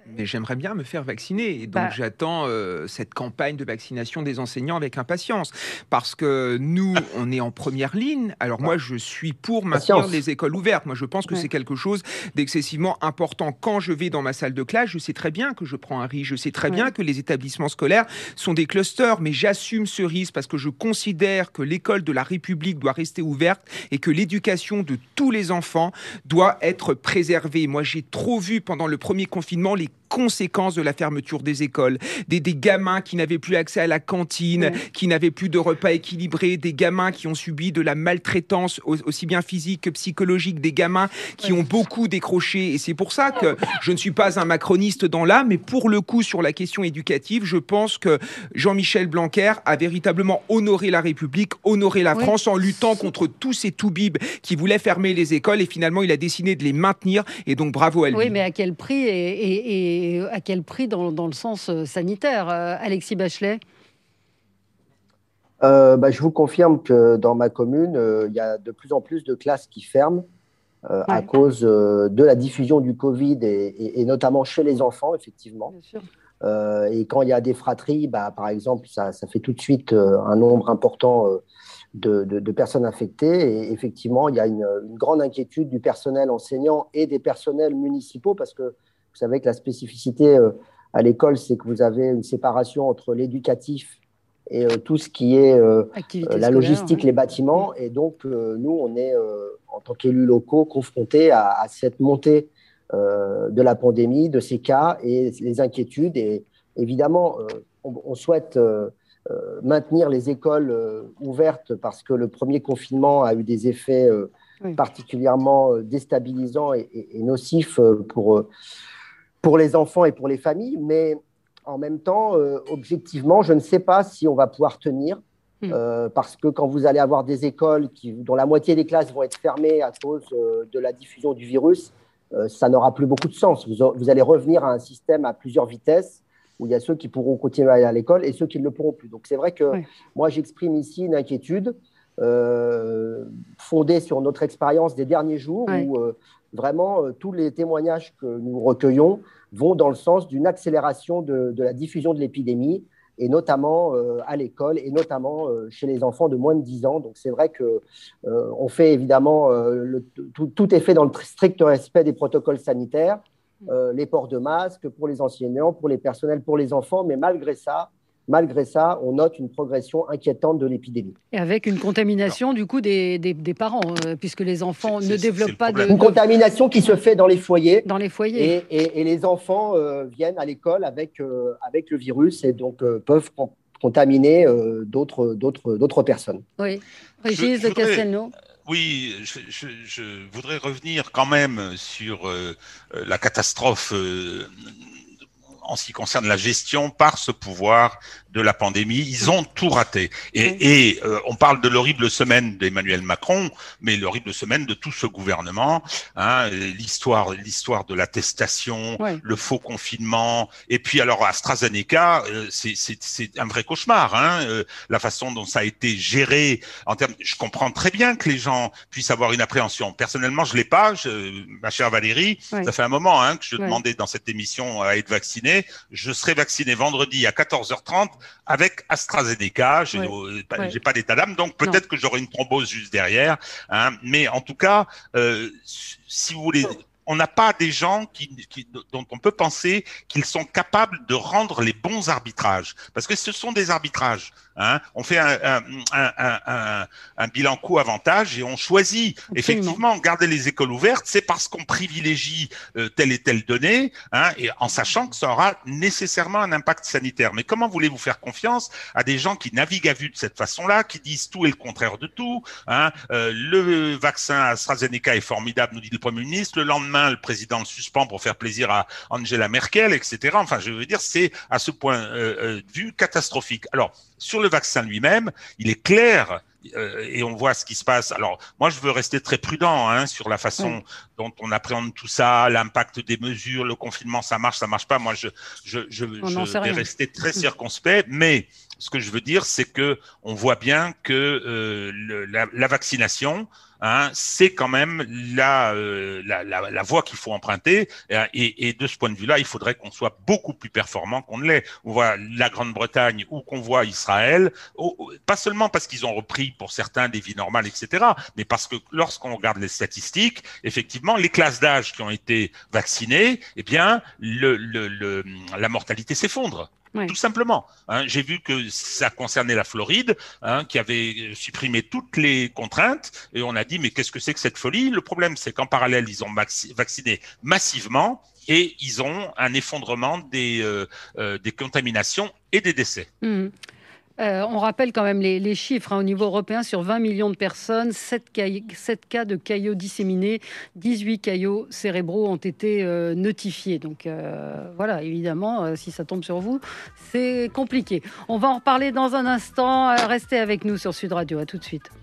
[SPEAKER 6] Mais j'aimerais bien me faire vacciner. Et donc, bah... j'attends euh, cette campagne de vaccination des enseignants avec impatience. Parce que nous, on est en première ligne. Alors, moi, je suis pour maintenir Patience. les écoles ouvertes. Moi, je pense que ouais. c'est quelque chose d'excessivement important. Quand je vais dans ma salle de classe, je sais très bien que je prends un risque. Je sais très ouais. bien que les établissements scolaires sont des clusters. Mais j'assume ce risque parce que je considère que l'école de la République doit rester ouverte et que l'éducation de tous les enfants doit être préservée. Moi, j'ai trop vu pendant le premier confinement les conséquences de la fermeture des écoles, des, des gamins qui n'avaient plus accès à la cantine, oui. qui n'avaient plus de repas équilibrés, des gamins qui ont subi de la maltraitance aussi bien physique que psychologique, des gamins qui oui. ont beaucoup décroché. Et c'est pour ça que je ne suis pas un macroniste dans l'âme, mais pour le coup, sur la question éducative, je pense que Jean-Michel Blanquer a véritablement honoré la République, honoré la oui. France en luttant contre tous ces toubibs qui voulaient fermer les écoles et finalement, il a décidé de les maintenir et donc bravo à lui.
[SPEAKER 2] Oui, mais à quel prix et, et, et à quel prix dans, dans le sens sanitaire, euh, Alexis Bachelet?
[SPEAKER 5] euh, bah, Je vous confirme que dans ma commune, il euh, y a de plus en plus de classes qui ferment euh, ouais. à cause euh, de la diffusion du Covid et, et, et notamment chez les enfants, effectivement.
[SPEAKER 2] Bien sûr.
[SPEAKER 5] Euh, et quand il y a des fratries, bah, par exemple, ça, ça fait tout de suite euh, un nombre important euh, de, de, de personnes infectées. Et effectivement, il y a une, une grande inquiétude du personnel enseignant et des personnels municipaux parce que vous savez que la spécificité euh, à l'école, c'est que vous avez une séparation entre l'éducatif et euh, tout ce qui est euh, euh, la logistique, ouais. les bâtiments. Et donc, euh, nous, on est, euh, en tant qu'élus locaux, confrontés à, à cette montée euh, de la pandémie, de ces cas et les inquiétudes. Et évidemment, euh, on, on souhaite euh, euh, maintenir les écoles euh, ouvertes parce que le premier confinement a eu des effets euh, oui. particulièrement déstabilisants et, et, et nocifs pour... Euh, pour les enfants et pour les familles, mais en même temps, euh, objectivement, je ne sais pas si on va pouvoir tenir, mmh. euh, parce que quand vous allez avoir des écoles qui, dont la moitié des classes vont être fermées à cause euh, de la diffusion du virus, euh, ça n'aura plus beaucoup de sens. Vous, vous allez revenir à un système à plusieurs vitesses, où il y a ceux qui pourront continuer à aller à l'école et ceux qui ne le pourront plus. Donc c'est vrai que oui. moi, j'exprime ici une inquiétude euh, fondée sur notre expérience des derniers jours, oui. où euh, vraiment, euh, tous les témoignages que nous recueillons vont dans le sens d'une accélération de, de la diffusion de l'épidémie, et notamment euh, à l'école, et notamment euh, chez les enfants de moins de dix ans. Donc, c'est vrai qu'on euh, fait évidemment, euh, le, tout, tout est fait dans le strict respect des protocoles sanitaires, euh, les ports de masques pour les enseignants, pour les personnels, pour les enfants, mais malgré ça, Malgré ça, on note une progression inquiétante de l'épidémie.
[SPEAKER 2] Et avec une contamination du coup des, des, des parents, euh, puisque les enfants
[SPEAKER 3] c'est,
[SPEAKER 2] ne
[SPEAKER 3] c'est,
[SPEAKER 2] développent
[SPEAKER 3] c'est
[SPEAKER 2] pas de...
[SPEAKER 5] Une contamination qui se fait dans les foyers.
[SPEAKER 2] Dans les foyers.
[SPEAKER 5] Et, et, et les enfants euh, viennent à l'école avec, euh, avec le virus et donc euh, peuvent con- contaminer euh, d'autres, d'autres, d'autres personnes.
[SPEAKER 2] Oui. Régis de Castelnau.
[SPEAKER 3] Oui, je, je, je voudrais revenir quand même sur euh, la catastrophe euh, en ce qui concerne la gestion par ce pouvoir de la pandémie. Ils ont tout raté. Et, oui. et euh, on parle de l'horrible semaine d'Emmanuel Macron, mais l'horrible semaine de tout ce gouvernement. Hein, l'histoire, l'histoire de l'attestation, oui. le faux confinement, et puis alors AstraZeneca, euh, c'est, c'est, c'est un vrai cauchemar. Hein, euh, la façon dont ça a été géré en termes. Je comprends très bien que les gens puissent avoir une appréhension. Personnellement, je l'ai pas. Je, ma chère Valérie, oui. ça fait un moment hein, que je oui. demandais dans cette émission à être vacciné. Je serai vacciné vendredi à quatorze heures trente avec AstraZeneca. J'ai, ouais. pas, ouais. j'ai pas d'état d'âme, donc peut-être non. que j'aurai une thrombose juste derrière. Hein. Mais en tout cas, euh, si vous voulez, on n'a pas des gens qui, qui, dont on peut penser qu'ils sont capables de rendre les bons arbitrages, parce que ce sont des arbitrages. Hein. On fait un, un, un, un, un, un bilan coût-avantage et on choisit. Absolument. Effectivement, garder les écoles ouvertes, c'est parce qu'on privilégie euh, telle et telle donnée, hein, et en sachant que ça aura nécessairement un impact sanitaire. Mais comment voulez-vous faire confiance à des gens qui naviguent à vue de cette façon-là, qui disent tout et le contraire de tout, hein. euh, Le vaccin AstraZeneca est formidable, nous dit le Premier ministre. Le lendemain, le président le suspend pour faire plaisir à Angela Merkel, et cetera. Enfin, je veux dire, c'est à ce point euh, de vue catastrophique. Alors, sur le vaccin lui-même, il est clair, euh, et on voit ce qui se passe. Alors, moi, je veux rester très prudent hein, sur la façon oui. dont on appréhende tout ça, l'impact des mesures, le confinement, ça marche, ça marche pas. Moi, je, je, je, je vais rien. rester très circonspect, mais ce que je veux dire, c'est que on voit bien que euh, le, la, la vaccination, hein, c'est quand même la, euh, la, la, la voie qu'il faut emprunter. Et, et de ce point de vue-là, il faudrait qu'on soit beaucoup plus performant qu'on ne l'est. On voit la Grande-Bretagne ou qu'on voit Israël, oh, pas seulement parce qu'ils ont repris pour certains des vies normales, et cetera, mais parce que lorsqu'on regarde les statistiques, effectivement, les classes d'âge qui ont été vaccinées, eh bien, le, le, le, la mortalité s'effondre. Oui. Tout simplement. Hein, j'ai vu que ça concernait la Floride, hein, qui avait supprimé toutes les contraintes, et on a dit mais qu'est-ce que c'est que cette folie? Le problème, c'est qu'en parallèle, ils ont vacciné massivement et ils ont un effondrement des, euh, euh, des contaminations et des décès.
[SPEAKER 2] Mmh. Euh, on rappelle quand même les, les chiffres hein, au niveau européen, sur vingt millions de personnes, sept cas, sept cas de caillots disséminés, dix-huit caillots cérébraux ont été euh, notifiés. Donc euh, voilà, évidemment, euh, si ça tombe sur vous, c'est compliqué. On va en reparler dans un instant. Euh, restez avec nous sur Sud Radio. À tout de suite.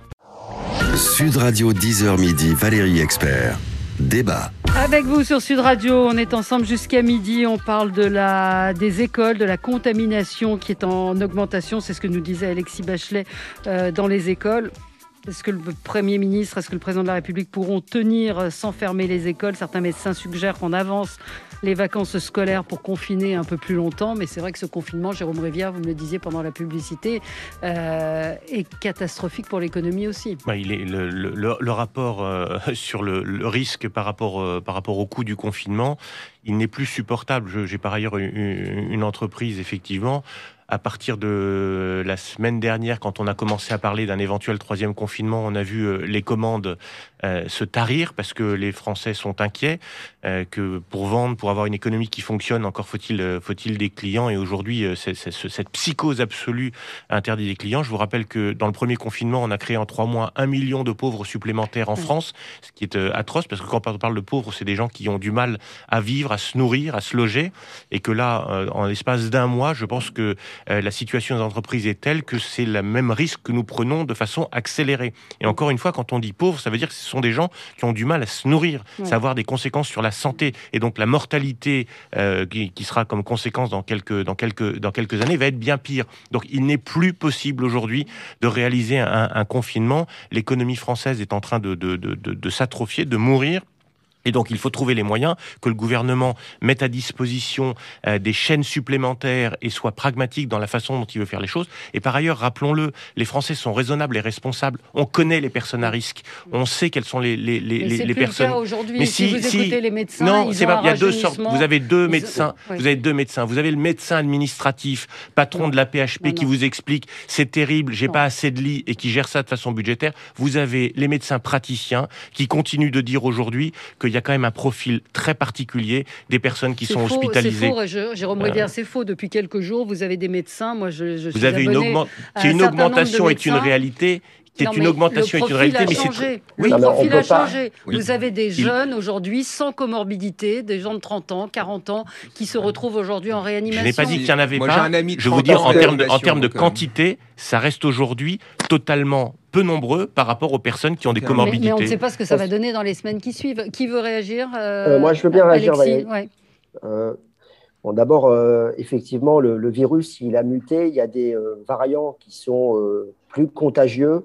[SPEAKER 1] Sud Radio, dix heures midi, Valérie Expert. Débat.
[SPEAKER 2] Avec vous sur Sud Radio, on est ensemble jusqu'à midi. On parle de la, des écoles, de la contamination qui est en augmentation. C'est ce que nous disait Alexis Bachelet euh, dans les écoles. Est-ce que le Premier ministre, est-ce que le Président de la République pourront tenir sans fermer les écoles? Certains médecins suggèrent qu'on avance les vacances scolaires pour confiner un peu plus longtemps. Mais c'est vrai que ce confinement, Jérôme Rivière, vous me le disiez pendant la publicité, euh, est catastrophique pour l'économie aussi.
[SPEAKER 4] Ouais, il est, le, le, le rapport euh, sur le, le risque par rapport, euh, par rapport au coût du confinement, il n'est plus supportable. Je, j'ai par ailleurs une, une entreprise, effectivement. À partir de la semaine dernière, quand on a commencé à parler d'un éventuel troisième confinement, on a vu les commandes euh, se tarir parce que les Français sont inquiets, euh, que pour vendre, pour avoir une économie qui fonctionne, encore faut-il, faut-il des clients. Et aujourd'hui, c'est, c'est, cette psychose absolue interdit des clients. Je vous rappelle que dans le premier confinement, on a créé en trois mois un million de pauvres supplémentaires en France, ce qui est euh, atroce, parce que quand on parle de pauvres, c'est des gens qui ont du mal à vivre, à se nourrir, à se loger, et que là, euh, en l'espace d'un mois, je pense que Euh, la situation des entreprises est telle que c'est le même risque que nous prenons de façon accélérée. Et encore une fois, quand on dit pauvre, ça veut dire que ce sont des gens qui ont du mal à se nourrir, ouais. Ça va avoir des conséquences sur la santé. Et donc la mortalité euh, qui, qui sera comme conséquence dans quelques, dans, quelques, dans quelques années va être bien pire. Donc il n'est plus possible aujourd'hui de réaliser un, un confinement. L'économie française est en train de, de, de, de, de s'atrophier, de mourir. Et donc, il faut trouver les moyens, que le gouvernement mette à disposition euh, des chaînes supplémentaires et soit pragmatique dans la façon dont il veut faire les choses. Et par ailleurs, rappelons-le, les Français sont raisonnables et responsables. On connaît les personnes à risque. On sait quelles sont les, les, les,
[SPEAKER 2] mais c'est
[SPEAKER 4] les
[SPEAKER 2] plus
[SPEAKER 4] personnes.
[SPEAKER 2] Le cas aujourd'hui.
[SPEAKER 4] Mais
[SPEAKER 2] si, si vous écoutez les médecins,
[SPEAKER 4] non,
[SPEAKER 2] ils
[SPEAKER 4] c'est
[SPEAKER 2] ont
[SPEAKER 4] pas.
[SPEAKER 2] un
[SPEAKER 4] Il y a deux sortes. Vous avez deux médecins.
[SPEAKER 2] Oui.
[SPEAKER 4] Vous avez deux médecins. Vous avez le médecin administratif, patron non. de la P H P, non, qui non. vous explique c'est terrible, j'ai non. pas assez de lits et qui gère ça de façon budgétaire. Vous avez les médecins praticiens qui continuent de dire aujourd'hui qu'il y a quand même un profil très particulier des personnes qui
[SPEAKER 2] c'est
[SPEAKER 4] sont
[SPEAKER 2] faux,
[SPEAKER 4] hospitalisées.
[SPEAKER 2] C'est faux, Jérôme Rivière, euh... c'est faux. Depuis quelques jours, vous avez des médecins. Moi, je, je
[SPEAKER 4] vous
[SPEAKER 2] suis
[SPEAKER 4] avez une, augment... qui une augmentation est une réalité. Qui est
[SPEAKER 2] non,
[SPEAKER 4] une augmentation est une réalité, mais
[SPEAKER 2] c'est
[SPEAKER 4] oui,
[SPEAKER 2] le profil a changé.
[SPEAKER 4] Oui.
[SPEAKER 2] Vous avez des jeunes aujourd'hui sans comorbidité, des gens de trente ans, quarante ans, qui se retrouvent aujourd'hui en réanimation.
[SPEAKER 4] Je n'ai pas dit qu'il n'y en avait
[SPEAKER 6] Moi,
[SPEAKER 4] pas.
[SPEAKER 6] J'ai un ami
[SPEAKER 4] je vous dis en termes de, en termes de quantité, ça reste aujourd'hui totalement peu nombreux par rapport aux personnes qui ont des comorbidités.
[SPEAKER 2] Mais, mais on ne sait pas ce que ça va donner dans les semaines qui suivent. Qui veut réagir euh,
[SPEAKER 5] euh, Moi, je veux bien réagir,
[SPEAKER 2] Valérie. Ouais.
[SPEAKER 5] Euh, bon, d'abord, euh, effectivement, le, le virus, il a muté. Il y a des euh, variants qui sont euh, plus contagieux,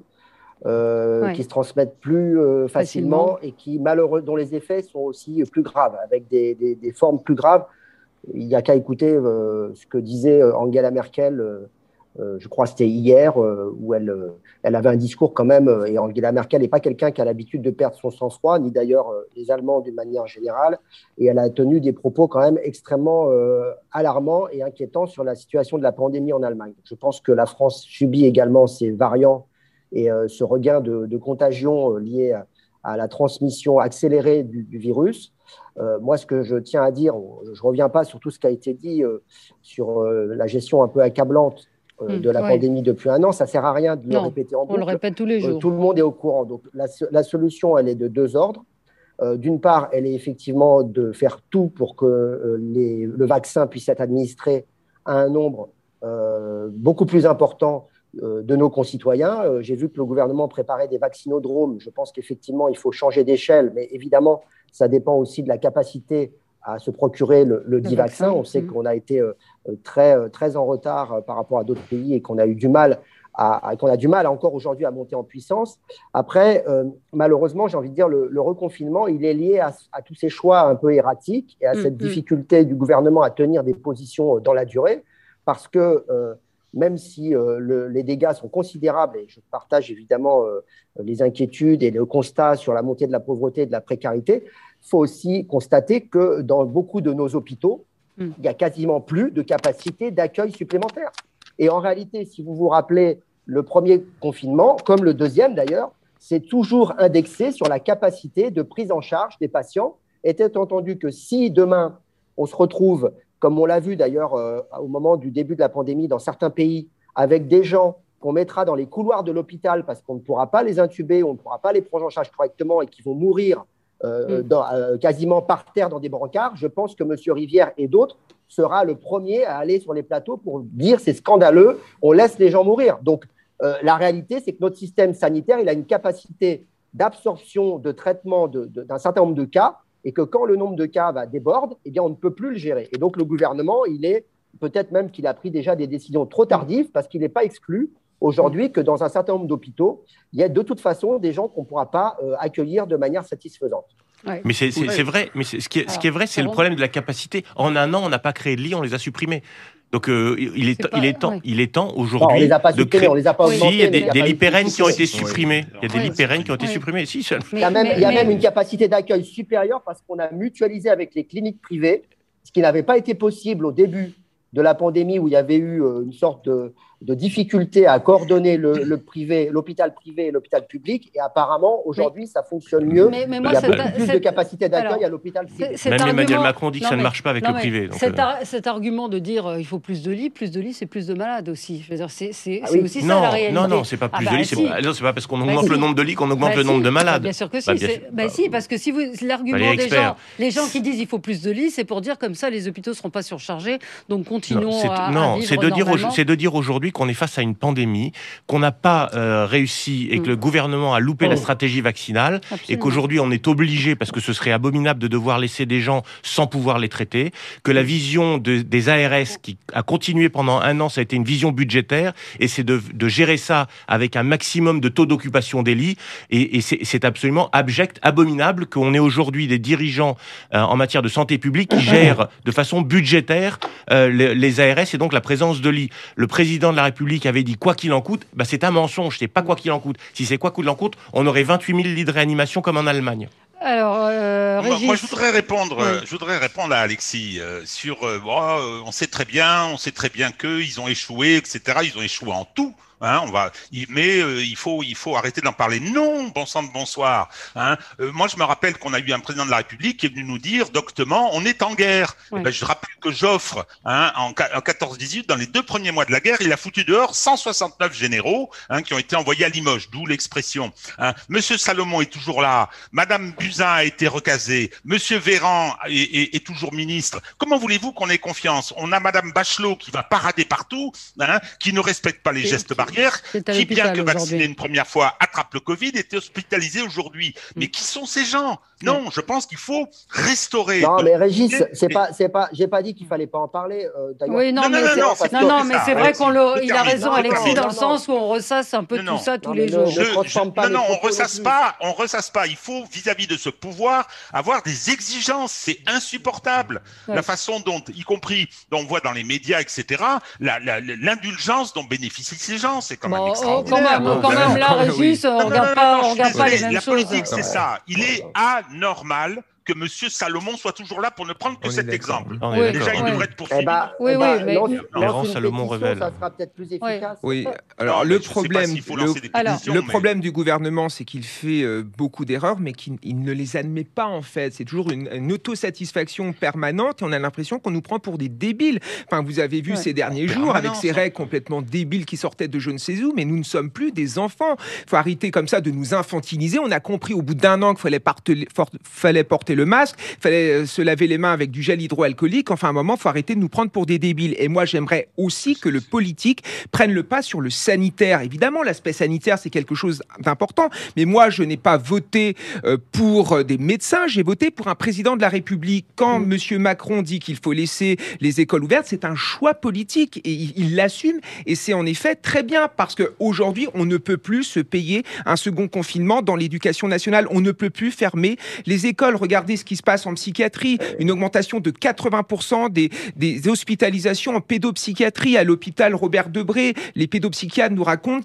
[SPEAKER 5] euh, ouais. qui se transmettent plus euh, facilement, facilement et qui, malheureux, dont les effets sont aussi plus graves, avec des, des, des formes plus graves. Il n'y a qu'à écouter euh, ce que disait Angela Merkel. Euh, Euh, je crois que c'était hier, euh, où elle, euh, elle avait un discours quand même, euh, et Angela Merkel n'est pas quelqu'un qui a l'habitude de perdre son sang-froid, ni d'ailleurs euh, les Allemands d'une manière générale, et elle a tenu des propos quand même extrêmement euh, alarmants et inquiétants sur la situation de la pandémie en Allemagne. Je pense que la France subit également ces variants et euh, ce regain de, de contagion euh, lié à, à la transmission accélérée du, du virus. Euh, moi, ce que je tiens à dire, je ne reviens pas sur tout ce qui a été dit euh, sur euh, la gestion un peu accablante de la mmh, pandémie ouais. depuis un an, ça ne sert à rien de le
[SPEAKER 2] non,
[SPEAKER 5] répéter en boucle.
[SPEAKER 2] On le répète tous les jours.
[SPEAKER 5] Euh, tout le monde est au courant. Donc, la, la solution, elle est de deux ordres. Euh, d'une part, elle est effectivement de faire tout pour que euh, les, le vaccin puisse être administré à un nombre euh, beaucoup plus important euh, de nos concitoyens. Euh, j'ai vu que le gouvernement préparait des vaccinodromes. Je pense qu'effectivement, il faut changer d'échelle, mais évidemment, ça dépend aussi de la capacité à se procurer le, le dit vaccin. vaccin. On sait mmh. qu'on a été euh, très, très en retard euh, par rapport à d'autres pays et qu'on a eu du mal à, à, qu'on a du mal encore aujourd'hui à monter en puissance. Après, euh, malheureusement, j'ai envie de dire, le, le reconfinement, il est lié à, à tous ces choix un peu erratiques et à mmh, cette mmh. difficulté du gouvernement à tenir des positions dans la durée, parce que euh, même si euh, le, les dégâts sont considérables, et je partage évidemment euh, les inquiétudes et le constat sur la montée de la pauvreté et de la précarité, il faut aussi constater que dans beaucoup de nos hôpitaux, mmh. il n'y a quasiment plus de capacité d'accueil supplémentaire. Et en réalité, si vous vous rappelez, le premier confinement, comme le deuxième d'ailleurs, c'est toujours indexé sur la capacité de prise en charge des patients, étant entendu que si demain, on se retrouve, comme on l'a vu d'ailleurs euh, au moment du début de la pandémie dans certains pays, avec des gens qu'on mettra dans les couloirs de l'hôpital parce qu'on ne pourra pas les intuber, on ne pourra pas les prendre en charge correctement et qui vont mourir euh, mmh. dans, euh, quasiment par terre dans des brancards, je pense que M. Rivière et d'autres sera le premier à aller sur les plateaux pour dire c'est scandaleux, on laisse les gens mourir. Donc, euh, la réalité, c'est que notre système sanitaire, il a une capacité d'absorption, de traitement de, de, d'un certain nombre de cas, et que quand le nombre de cas va déborde, eh bien, on ne peut plus le gérer. Et donc, le gouvernement, il est peut-être même qu'il a pris déjà des décisions trop tardives, parce qu'il n'est pas exclu aujourd'hui que dans un certain nombre d'hôpitaux, il y a de toute façon des gens qu'on ne pourra pas euh, accueillir de manière satisfaisante.
[SPEAKER 4] Ouais. Mais c'est, c'est, c'est vrai. Mais c'est, ce, qui est, Alors, ce qui est vrai, c'est le problème de la capacité. En un an, on n'a pas créé de lits, on les a supprimés. Donc euh, il, est, pas, il, est temps, ouais. il est temps aujourd'hui non, on les a pas de créer. On les a pas augmentés, si, il y a des, des lits pérennes qui ont été supprimés. Il y a des lits pérennes qui ont été supprimés. Si, seul.
[SPEAKER 5] Mais, il y a même, mais, il y a mais, même une capacité d'accueil supérieure parce qu'on a mutualisé avec les cliniques privées, ce qui n'avait pas été possible au début de la pandémie où il y avait eu une sorte de, de difficulté à coordonner le, le privé, l'hôpital privé et l'hôpital public. Et apparemment, aujourd'hui, mais, ça fonctionne mieux. Mais, mais moi, il y a beaucoup plus de capacité d'accueil alors, à l'hôpital privé.
[SPEAKER 4] Même argument, Emmanuel Macron dit que non, ça
[SPEAKER 2] mais,
[SPEAKER 4] ne marche pas avec
[SPEAKER 2] non,
[SPEAKER 4] le privé. Donc
[SPEAKER 2] cet,
[SPEAKER 4] euh...
[SPEAKER 2] ar- cet argument de dire euh, il faut plus de lits, plus de lits, c'est plus de malades aussi. Je veux dire, c'est, c'est,
[SPEAKER 5] ah
[SPEAKER 2] c'est
[SPEAKER 5] oui.
[SPEAKER 2] aussi
[SPEAKER 4] non,
[SPEAKER 2] ça la réalité.
[SPEAKER 4] Non, non, c'est pas plus
[SPEAKER 2] ah bah,
[SPEAKER 4] de lits.
[SPEAKER 2] si.
[SPEAKER 4] C'est, pas, non, c'est pas parce qu'on augmente bah,
[SPEAKER 2] le
[SPEAKER 4] si. nombre de lits qu'on augmente
[SPEAKER 2] bah,
[SPEAKER 4] le
[SPEAKER 2] si.
[SPEAKER 4] nombre de malades.
[SPEAKER 2] Bah, bien sûr que si.
[SPEAKER 4] Bah,
[SPEAKER 2] c'est, bah, bah, si, parce que si vous l'argument bah, des gens, les gens qui disent il faut plus de lits, c'est pour dire comme ça les hôpitaux seront pas surchargés. Donc continuons à
[SPEAKER 4] Non, c'est de dire c'est de dire aujourd'hui qu'on est face à une pandémie, qu'on n'a pas euh, réussi et que mmh. le gouvernement a loupé oh. la stratégie vaccinale. Absolument. Et qu'aujourd'hui on est obligé, parce que ce serait abominable de devoir laisser des gens sans pouvoir les traiter, que la vision de, des A R S qui a continué pendant un an, ça a été une vision budgétaire, et c'est de, de gérer ça avec un maximum de taux d'occupation des lits, et, et c'est, c'est absolument abject, abominable qu'on ait aujourd'hui des dirigeants euh, en matière de santé publique qui gèrent de façon budgétaire euh, les, les A R S et donc la présence de lits. Le président de la République avait dit quoi qu'il en coûte, bah c'est un mensonge, c'est pas quoi qu'il en coûte. Si c'est quoi qu'il en coûte, on aurait vingt-huit mille lits de réanimation comme en Allemagne.
[SPEAKER 2] Alors, euh,
[SPEAKER 3] moi, moi, je voudrais répondre, oui. je voudrais répondre à Alexis euh, sur. Euh, oh, on sait très bien, on sait très bien qu'ils ont échoué, et cetera. Ils ont échoué en tout. Hein, on va, mais euh, il faut, il faut arrêter d'en parler. Non, bon sang de bonsoir. Hein, euh, moi, je me rappelle qu'on a eu un président de la République qui est venu nous dire doctement, on est en guerre. Oui. Ben, je rappelle que Joffre, hein, en, en quatorze dix-huit, dans les deux premiers mois de la guerre, il a foutu dehors cent soixante-neuf généraux hein, qui ont été envoyés à Limoges, d'où l'expression. Hein. Monsieur Salomon est toujours là. Madame Buzyn a été recasée. Monsieur Véran est, est, est toujours ministre. Comment voulez-vous qu'on ait confiance? On a Madame Bachelot qui va parader partout, hein, qui ne respecte pas les Et gestes barrières. Qui, bien que vacciné une première fois, attrape le Covid, est hospitalisé aujourd'hui. Mais mmh. qui sont ces gens? Non, je pense qu'il faut restaurer.
[SPEAKER 5] Non, mais Régis, c'est pas, c'est pas, j'ai pas dit qu'il fallait pas en parler. Euh, d'ailleurs.
[SPEAKER 2] Oui, non, non, mais non, c'est, non, c'est, non, non, mais c'est vrai qu'on le, il a raison, Alexis, dans le sens où on ressasse un peu tout ça tous les jours.
[SPEAKER 3] Non, non, on ressasse pas, on ressasse pas. Il faut, vis-à-vis de ce pouvoir, avoir des exigences. C'est insupportable. La façon dont, y compris, dont on voit dans les médias, et cetera, l'indulgence dont bénéficient ces gens. C'est quand même bon, extraordinaire.
[SPEAKER 2] Oh, quand même, quand même là, Régis, on ne regarde pas, on regarde pas les mêmes
[SPEAKER 3] la
[SPEAKER 2] choses.
[SPEAKER 3] La politique, c'est ça. Il est anormal que M. Salomon soit toujours là pour ne prendre que on cet exemple.
[SPEAKER 4] Oui,
[SPEAKER 3] Déjà, il
[SPEAKER 4] oui.
[SPEAKER 3] devrait être poursuivi.
[SPEAKER 5] Eh bah,
[SPEAKER 2] oui,
[SPEAKER 5] eh bah,
[SPEAKER 2] oui, mais
[SPEAKER 5] lance,
[SPEAKER 4] Laurent
[SPEAKER 5] lance
[SPEAKER 4] Salomon révèle.
[SPEAKER 5] Ça sera peut-être plus efficace.
[SPEAKER 6] Oui. oui. Alors, non, le problème, le, alors, le mais... problème du gouvernement, c'est qu'il fait euh, beaucoup d'erreurs, mais qu'il il ne les admet pas, en fait. C'est toujours une, une autosatisfaction permanente et on a l'impression qu'on nous prend pour des débiles. Enfin, vous avez vu ouais. ces derniers jours avec ces règles complètement débiles qui sortaient de je ne sais où, mais nous ne sommes plus des enfants. Il faut arrêter comme ça de nous infantiliser. On a compris au bout d'un an qu'il fallait, parter, for, fallait porter le masque, il fallait se laver les mains avec du gel hydroalcoolique. Enfin, à un moment, il faut arrêter de nous prendre pour des débiles. Et moi, j'aimerais aussi que le politique prenne le pas sur le sanitaire. Évidemment, l'aspect sanitaire, c'est quelque chose d'important. Mais moi, je n'ai pas voté euh, pour des médecins, j'ai voté pour un président de la République. Quand mmh. M. Macron dit qu'il faut laisser les écoles ouvertes, c'est un choix politique et il l'assume. Et c'est en effet très bien parce qu'aujourd'hui, on ne peut plus se payer un second confinement dans l'éducation nationale. On ne peut plus fermer les écoles. Regardez ce qui se passe en psychiatrie. Une augmentation de quatre-vingts pour cent des, des hospitalisations en pédopsychiatrie à l'hôpital Robert Debré. Les pédopsychiatres nous racontent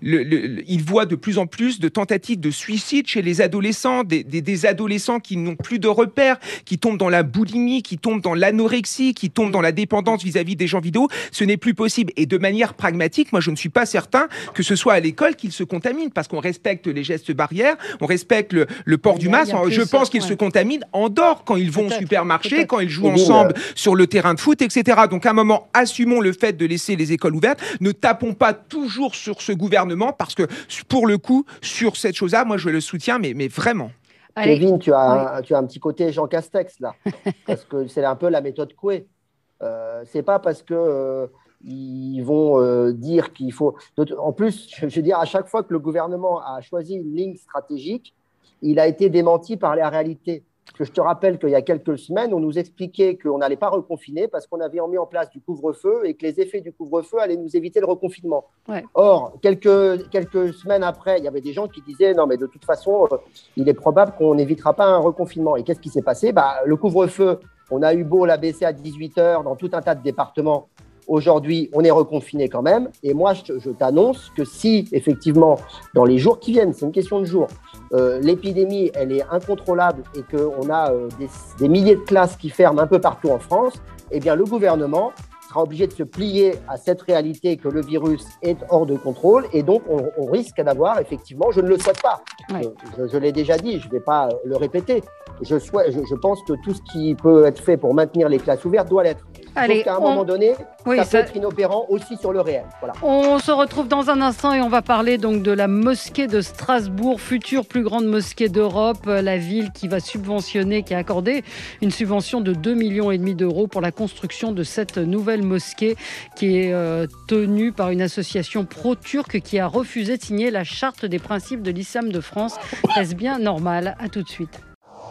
[SPEAKER 6] qu'ils voient de plus en plus de tentatives de suicide chez les adolescents, des, des, des adolescents qui n'ont plus de repères, qui tombent dans la boulimie, qui tombent dans l'anorexie, qui tombent dans la dépendance vis-à-vis des jeux vidéo. Ce n'est plus possible. Et de manière pragmatique, moi, je ne suis pas certain que ce soit à l'école qu'ils se contaminent parce qu'on respecte les gestes barrières, on respecte le, le port du masque. Je pense qu'ils ouais. se contaminent en dehors quand ils vont peut-être, au supermarché, peut-être. quand ils jouent ensemble euh... sur le terrain de foot, et cetera. Donc, à un moment, assumons le fait de laisser les écoles ouvertes. Ne tapons pas toujours sur ce gouvernement parce que, pour le coup, sur cette chose-là, moi, je le soutiens, mais, mais vraiment.
[SPEAKER 5] Allez. Kevin, tu as, oui. tu as un petit côté Jean Castex, là, parce que c'est un peu la méthode Coué. Euh, c'est pas parce que euh, ils vont euh, dire qu'il faut… En plus, je veux dire, à chaque fois que le gouvernement a choisi une ligne stratégique, il a été démenti par la réalité. Parce que je te rappelle qu'il y a quelques semaines, on nous expliquait qu'on n'allait pas reconfiner parce qu'on avait mis en place du couvre-feu et que les effets du couvre-feu allaient nous éviter le reconfinement. Ouais. Or, quelques, quelques semaines après, il y avait des gens qui disaient « Non, mais de toute façon, euh, il est probable qu'on n'évitera pas un reconfinement. » Et qu'est-ce qui s'est passé ? Bah, le couvre-feu, on a eu beau l'abaisser à dix-huit heures dans tout un tas de départements. Aujourd'hui, on est reconfiné quand même. Et moi, je, je t'annonce que si, effectivement, dans les jours qui viennent, c'est une question de jours, euh, l'épidémie, elle est incontrôlable et qu'on a euh, des, des milliers de classes qui ferment un peu partout en France, eh bien, le gouvernement sera obligé de se plier à cette réalité que le virus est hors de contrôle. Et donc, on, on risque d'avoir, effectivement, je ne le souhaite pas. Ouais. Je, je l'ai déjà dit, je ne vais pas le répéter. Je, souhaite, je, je pense que tout ce qui peut être fait pour maintenir les classes ouvertes doit l'être. Allez, Sauf qu'à un on... moment donné, oui, ça, ça peut être inopérant aussi sur le réel. Voilà.
[SPEAKER 2] On se retrouve dans un instant et on va parler donc de la mosquée de Strasbourg, future plus grande mosquée d'Europe. La ville qui va subventionner, qui a accordé une subvention de deux virgule cinq millions d'euros pour la construction de cette nouvelle mosquée qui est euh, tenue par une association pro-turque qui a refusé de signer la charte des principes de l'islam de France. Est-ce bien normal ? À tout de suite.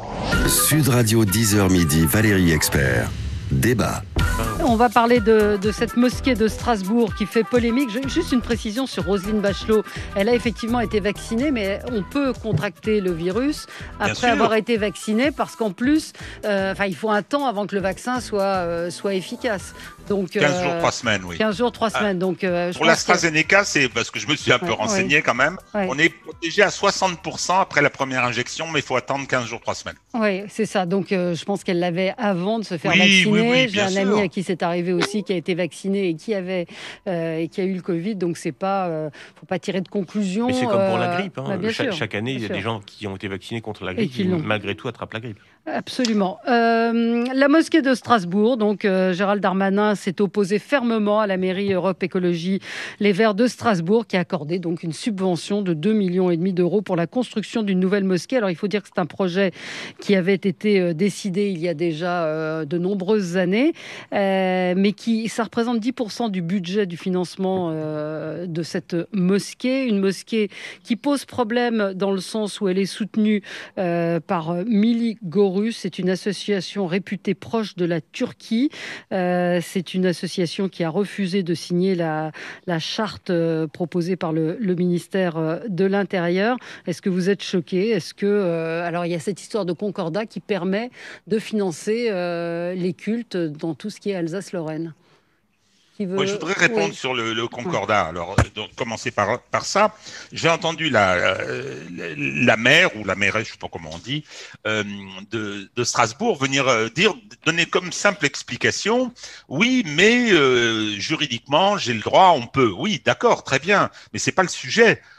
[SPEAKER 1] Sud Radio dix heures midi, Valérie Expert. Débat.
[SPEAKER 2] On va parler de, de cette mosquée de Strasbourg qui fait polémique. Juste une précision sur Roselyne Bachelot. Elle a effectivement été vaccinée, mais on peut contracter le virus après avoir été vacciné parce qu'en plus, euh, il faut un temps avant que le vaccin soit, euh, soit efficace. Donc,
[SPEAKER 3] quinze euh, jours, trois semaines, oui.
[SPEAKER 2] quinze jours, trois semaines. Donc, euh, je
[SPEAKER 3] pour l'AstraZeneca, que... c'est parce que je me suis un peu ouais, renseigné ouais. quand même. Ouais. On est protégé à soixante pour cent après la première injection, mais il faut attendre quinze jours, trois semaines.
[SPEAKER 2] Oui, c'est ça. Donc, euh, je pense qu'elle l'avait avant de se faire oui, vacciner. Oui, oui, J'ai un sûr. ami à qui c'est arrivé aussi, qui a été vacciné et qui avait euh, et qui a eu le Covid. Donc, c'est pas, euh, faut pas tirer de conclusion.
[SPEAKER 4] Mais c'est comme pour la grippe. Hein.
[SPEAKER 2] Bah,
[SPEAKER 4] chaque,
[SPEAKER 2] sûr,
[SPEAKER 4] chaque année, il y a sûr. des gens qui ont été vaccinés contre la grippe, qui, qui malgré tout attrapent la grippe.
[SPEAKER 2] Absolument. Euh, la mosquée de Strasbourg, donc euh, Gérald Darmanin s'est opposé fermement à la mairie Europe Écologie Les Verts de Strasbourg qui a accordé donc une subvention de deux virgule cinq millions d'euros pour la construction d'une nouvelle mosquée. Alors il faut dire que c'est un projet qui avait été euh, décidé il y a déjà euh, de nombreuses années, euh, mais qui ça représente dix pour cent du budget du financement euh, de cette mosquée. Une mosquée qui pose problème dans le sens où elle est soutenue euh, par Millî Görüs. C'est une association réputée proche de la Turquie. Euh, c'est une association qui a refusé de signer la, la charte euh, proposée par le, le ministère euh, de l'Intérieur. Est-ce que vous êtes choqués ? Est-ce que euh, alors il y a cette histoire de concordat qui permet de financer euh, les cultes dans tout ce qui est Alsace-Lorraine ? Veut...
[SPEAKER 3] Oui, je voudrais répondre oui. sur le, le concordat. Alors, donc, commencer par, par ça. J'ai entendu la, euh, la maire, ou la mairesse, je ne sais pas comment on dit, euh, de, de Strasbourg venir euh, dire, donner comme simple explication, oui, mais euh, juridiquement, j'ai le droit, on peut. Oui, d'accord, très bien, mais ce n'est pas le sujet.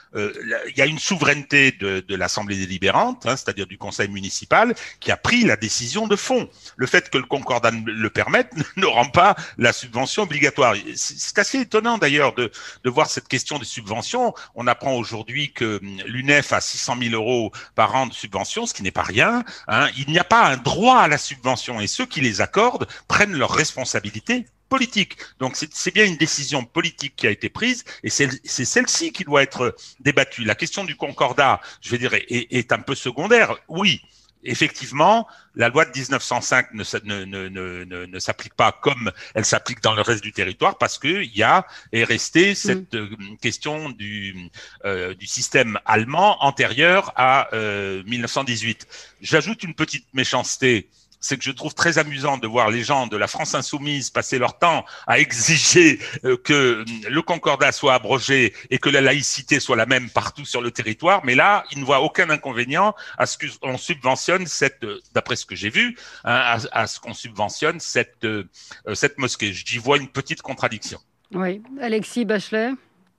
[SPEAKER 3] euh, il y a une souveraineté de, de l'Assemblée délibérante, hein, c'est-à-dire du conseil municipal, qui a pris la décision de fond. Le fait que le concordat le permette ne rend pas la subvention obligatoire. C'est assez étonnant d'ailleurs de, de voir cette question des subventions. On apprend aujourd'hui que l'U N E F a six cent mille euros par an de subvention, ce qui n'est pas rien. Hein. Il n'y a pas un droit à la subvention et ceux qui les accordent prennent leurs responsabilités politique. Donc c'est, c'est bien une décision politique qui a été prise et c'est, c'est celle-ci qui doit être débattue. La question du concordat, je vais dire, est, est un peu secondaire. Oui, effectivement, la loi de dix-neuf cent cinq ne, ne, ne, ne, ne s'applique pas comme elle s'applique dans le reste du territoire parce que il y a est resté cette mmh. question du, euh, du système allemand antérieur à euh, mille neuf cent dix-huit. J'ajoute une petite méchanceté. C'est que je trouve très amusant de voir les gens de la France insoumise passer leur temps à exiger euh, que le concordat soit abrogé et que la laïcité soit la même partout sur le territoire. Mais là, ils ne voient aucun inconvénient à ce qu'on subventionne cette, d'après ce que j'ai vu, hein, à, à ce qu'on subventionne cette, euh, cette mosquée. J'y vois une petite contradiction.
[SPEAKER 2] Oui. Alexis Bachelet?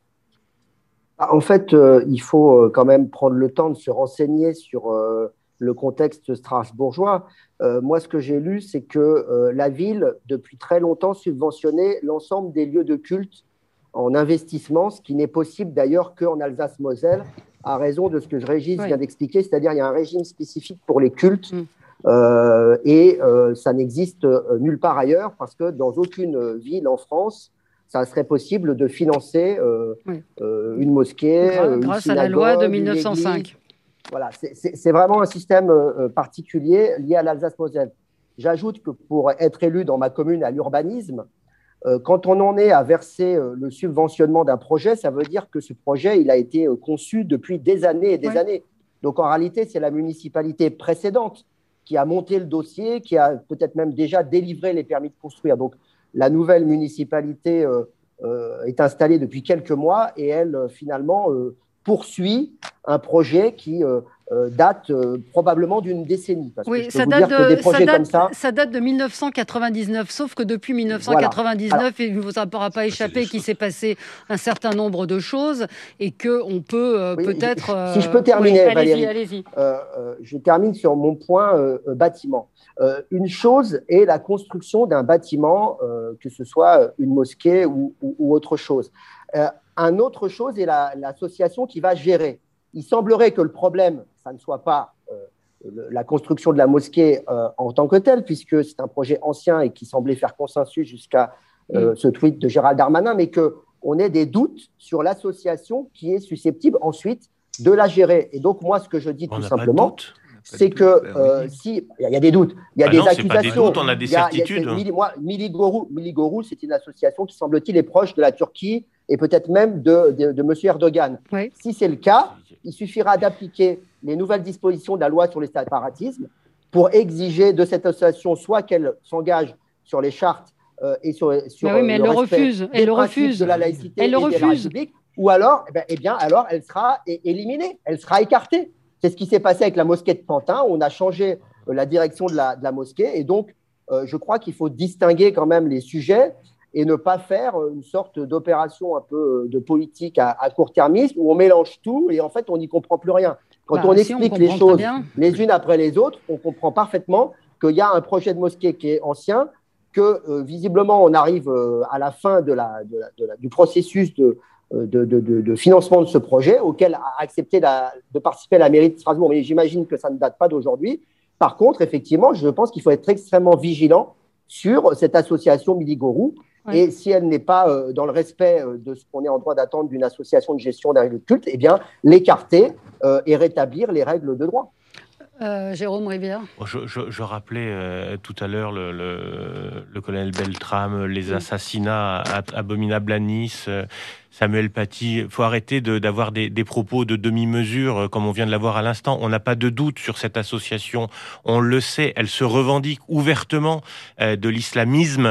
[SPEAKER 5] En fait, euh, il faut quand même prendre le temps de se renseigner sur euh, le contexte strasbourgeois. Euh, moi, ce que j'ai lu, c'est que euh, la ville, depuis très longtemps, subventionnait l'ensemble des lieux de culte en investissement, ce qui n'est possible d'ailleurs qu'en Alsace-Moselle, à raison de ce que Régis oui. vient d'expliquer, c'est-à-dire il y a un régime spécifique pour les cultes mm. euh, et euh, ça n'existe nulle part ailleurs parce que dans aucune ville en France, ça serait possible de financer euh, oui. euh, une mosquée,
[SPEAKER 2] grâce,
[SPEAKER 5] une
[SPEAKER 2] grâce
[SPEAKER 5] synagogue,
[SPEAKER 2] à la loi de mille neuf cent cinq.
[SPEAKER 5] Voilà, c'est, c'est, c'est vraiment un système euh, particulier lié à l'Alsace-Moselle. J'ajoute que pour être élu dans ma commune à l'urbanisme, euh, quand on en est à verser euh, le subventionnement d'un projet, ça veut dire que ce projet il a été euh, conçu depuis des années et des ouais. années. Donc en réalité, c'est la municipalité précédente qui a monté le dossier, qui a peut-être même déjà délivré les permis de construire. Donc la nouvelle municipalité euh, euh, est installée depuis quelques mois et elle, euh, finalement, euh, poursuit un projet qui euh, euh, date euh, probablement d'une décennie. Parce
[SPEAKER 2] oui,
[SPEAKER 5] que
[SPEAKER 2] ça date, de,
[SPEAKER 5] des
[SPEAKER 2] ça, date,
[SPEAKER 5] comme ça...
[SPEAKER 2] ça date de mille neuf cent quatre-vingt-dix-neuf, sauf que depuis mille neuf cent quatre-vingt-dix-neuf, voilà. il ne vous aura pas échappé qu'il s'est passé un certain nombre de choses et qu'on peut euh, oui, peut-être...
[SPEAKER 5] Euh... Si je peux terminer,
[SPEAKER 2] oui,
[SPEAKER 5] Valérie,
[SPEAKER 2] allez-y, allez-y.
[SPEAKER 5] Euh, euh, je termine sur mon point euh, bâtiment. Euh, une chose est la construction d'un bâtiment, euh, que ce soit une mosquée ou, ou, ou autre chose. Euh, un autre chose est la, l'association qui va gérer. Il semblerait que le problème, ça ne soit pas euh, le, la construction de la mosquée euh, en tant que telle, puisque c'est un projet ancien et qui semblait faire consensus jusqu'à euh, mmh. ce tweet de Gérald Darmanin, mais qu'on ait des doutes sur l'association qui est susceptible ensuite de la gérer. Et donc, moi, ce que je dis
[SPEAKER 4] on
[SPEAKER 5] tout simplement, c'est que euh,
[SPEAKER 6] oui.
[SPEAKER 5] si il y, y a des doutes, il y a
[SPEAKER 4] ah
[SPEAKER 5] des
[SPEAKER 4] non,
[SPEAKER 5] accusations,
[SPEAKER 4] c'est pas des doutes, on a des
[SPEAKER 5] y a,
[SPEAKER 4] certitudes.
[SPEAKER 5] Y a, Mili, moi, Miligorou, Miligorou, c'est une association qui semble-t-il est proche de la Turquie et peut-être même de, de, de M. Erdogan.
[SPEAKER 2] Oui.
[SPEAKER 5] Si c'est le cas, il suffira d'appliquer les nouvelles dispositions de la loi sur les séparatismes pour exiger de cette association soit qu'elle s'engage sur les chartes euh, et sur, sur
[SPEAKER 2] mais oui, mais
[SPEAKER 5] le
[SPEAKER 2] elle
[SPEAKER 5] respect
[SPEAKER 2] le refuse. Elle
[SPEAKER 5] des
[SPEAKER 2] le
[SPEAKER 5] principes
[SPEAKER 2] refuse.
[SPEAKER 5] de la laïcité
[SPEAKER 2] elle
[SPEAKER 5] et
[SPEAKER 2] le
[SPEAKER 5] de
[SPEAKER 2] refuse.
[SPEAKER 5] la République, ou alors, eh bien, eh bien, alors elle sera éliminée, elle sera écartée. C'est ce qui s'est passé avec la mosquée de Pantin. On a changé euh, la direction de la, de la mosquée. Et donc, euh, je crois qu'il faut distinguer quand même les sujets et ne pas faire une sorte d'opération un peu de politique à, à court-termisme où on mélange tout et en fait, on n'y comprend plus rien. Quand
[SPEAKER 2] bah,
[SPEAKER 5] on
[SPEAKER 2] si
[SPEAKER 5] explique
[SPEAKER 2] on
[SPEAKER 5] les choses
[SPEAKER 2] bien.
[SPEAKER 5] les unes après les autres, on comprend parfaitement qu'il y a un projet de mosquée qui est ancien, que euh, visiblement, on arrive euh, à la fin de la, de la, de la, du processus de De, de, de, de financement de ce projet, auquel a accepté la, de participer à la mairie de Strasbourg. Mais j'imagine que ça ne date pas d'aujourd'hui. Par contre, effectivement, je pense qu'il faut être extrêmement vigilant sur cette association Miligorou. Oui. Et si elle n'est pas euh, dans le respect euh, de ce qu'on est en droit d'attendre d'une association de gestion d'un lieu de culte, eh bien, l'écarter euh, et rétablir les règles de droit.
[SPEAKER 2] Euh, Jérôme Rivière.
[SPEAKER 4] Je, je, je rappelais euh, tout à l'heure le, le, le colonel Beltrame, les assassinats abominables à Nice, euh, Samuel Paty. Il faut arrêter de, d'avoir des, des propos de demi-mesure, euh, comme on vient de l'avoir à l'instant. On n'a pas de doute sur cette association. On le sait, elle se revendique ouvertement euh, de l'islamisme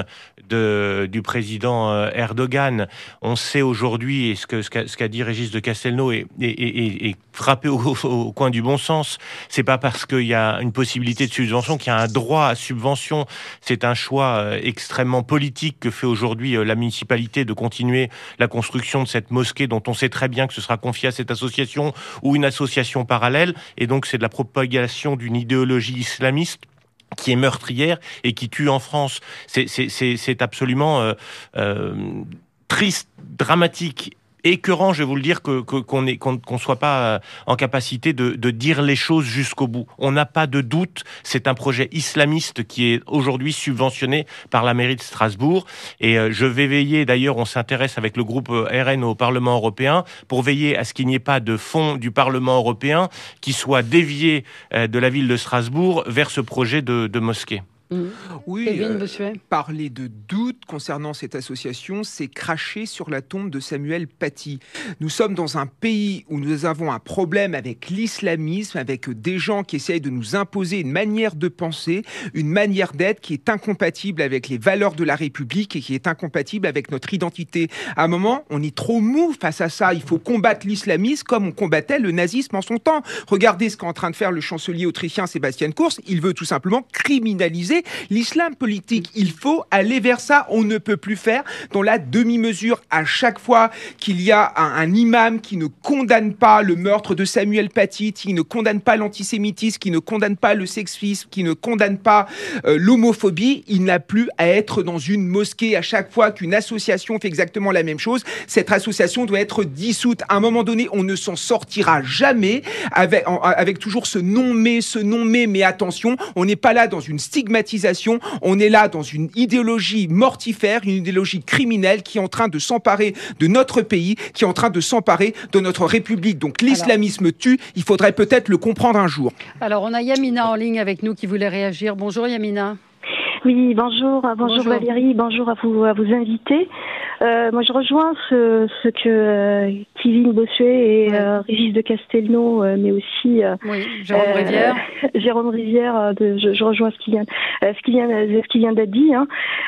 [SPEAKER 4] de, du président Erdogan. On sait aujourd'hui, et ce que ce qu'a, ce qu'a dit Régis de Castelnau est, est, est, est frappé au, au coin du bon sens. C'est pas parce qu'il y a une possibilité de subvention qu'il y a un droit à subvention. C'est un choix extrêmement politique que fait aujourd'hui la municipalité de continuer la construction de cette mosquée dont on sait très bien que ce sera confié à cette association ou une association parallèle. Et donc c'est de la propagation d'une idéologie islamiste qui est meurtrière et qui tue en France. C'est, c'est, c'est, c'est absolument euh, euh, triste, dramatique, écœurant, je vais vous le dire, que, que, qu'on ne qu'on, qu'on soit pas en capacité de, de dire les choses jusqu'au bout. On n'a pas de doute, c'est un projet islamiste qui est aujourd'hui subventionné par la mairie de Strasbourg. Et euh, je vais veiller, d'ailleurs, on s'intéresse avec le groupe R N au Parlement européen, pour veiller à ce qu'il n'y ait pas de fonds du Parlement européen qui soient déviés euh, de la ville de Strasbourg vers ce projet de, de mosquée.
[SPEAKER 2] Mmh.
[SPEAKER 6] Oui, euh, parler de doute concernant cette association, c'est cracher sur la tombe de Samuel Paty. Nous sommes dans un pays où nous avons un problème avec l'islamisme, avec des gens qui essayent de nous imposer une manière de penser, une manière d'être qui est incompatible avec les valeurs de la République et qui est incompatible avec notre identité. À un moment, on est trop mou face à ça. Il faut combattre l'islamisme comme on combattait le nazisme en son temps. Regardez ce qu'est en train de faire le chancelier autrichien Sebastian Kurz. Il veut tout simplement criminaliser l'islam politique. Il faut aller vers ça. On ne peut plus faire dans la demi-mesure à chaque fois qu'il y a un, un imam qui ne condamne pas le meurtre de Samuel Paty, qui ne condamne pas l'antisémitisme, qui ne condamne pas le sexisme, qui ne condamne pas euh, l'homophobie. Il n'a plus à être dans une mosquée. À chaque fois qu'une association fait exactement la même chose, cette association doit être dissoute. À un moment donné, on ne s'en sortira jamais avec, en, avec toujours ce non-mais, ce non-mais, mais attention, on n'est pas là dans une stigmatisation. On est là dans une idéologie mortifère, une idéologie criminelle qui est en train de s'emparer de notre pays, qui est en train de s'emparer de notre République. Donc l'islamisme Alors... tue, il faudrait peut-être le comprendre un jour.
[SPEAKER 2] Alors on a Yamina en ligne avec nous qui voulait réagir. Bonjour Yamina.
[SPEAKER 7] Oui, bonjour, bonjour, bonjour Valérie, bonjour à vous, à vous invités. Euh, moi, je rejoins ce, ce que euh, Kevin Bossuet et ouais. euh, Régis de Castelnau, euh, mais aussi euh,
[SPEAKER 2] oui, Jérôme euh, Rivière.
[SPEAKER 7] Jérôme Rivière, euh, de, je, je rejoins ce qui vient, euh, ce qui vient, ce qui vient d'être dit. Hein.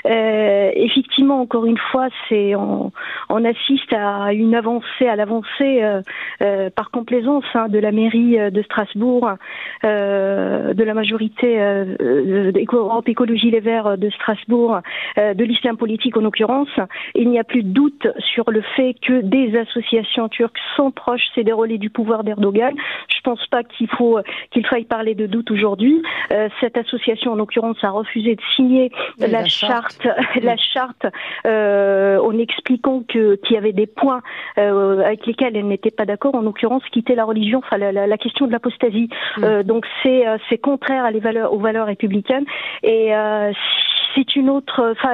[SPEAKER 7] Euh, effectivement, encore une fois, c'est on, on assiste à une avancée, à l'avancée euh, euh, par complaisance hein, de la mairie de Strasbourg, euh, de la majorité euh, d'Europe Écologie Les Verts de Strasbourg, euh, de l'islam politique en l'occurrence. Il n'y a plus de doute sur le fait que des associations turques sont proches, c'est des relais du pouvoir d'Erdogan. Je ne pense pas qu'il faut qu'il faille parler de doute aujourd'hui. Euh, cette association, en l'occurrence, a refusé de signer la, la charte, charte la charte, euh, en expliquant que qu'il y avait des points euh, avec lesquels elle n'était pas d'accord. En l'occurrence, quitter la religion, enfin la, la, la question de l'apostasie. Mmh. Euh, donc c'est c'est contraire à les valeurs, aux valeurs républicaines. Et euh, c'est une autre. Enfin,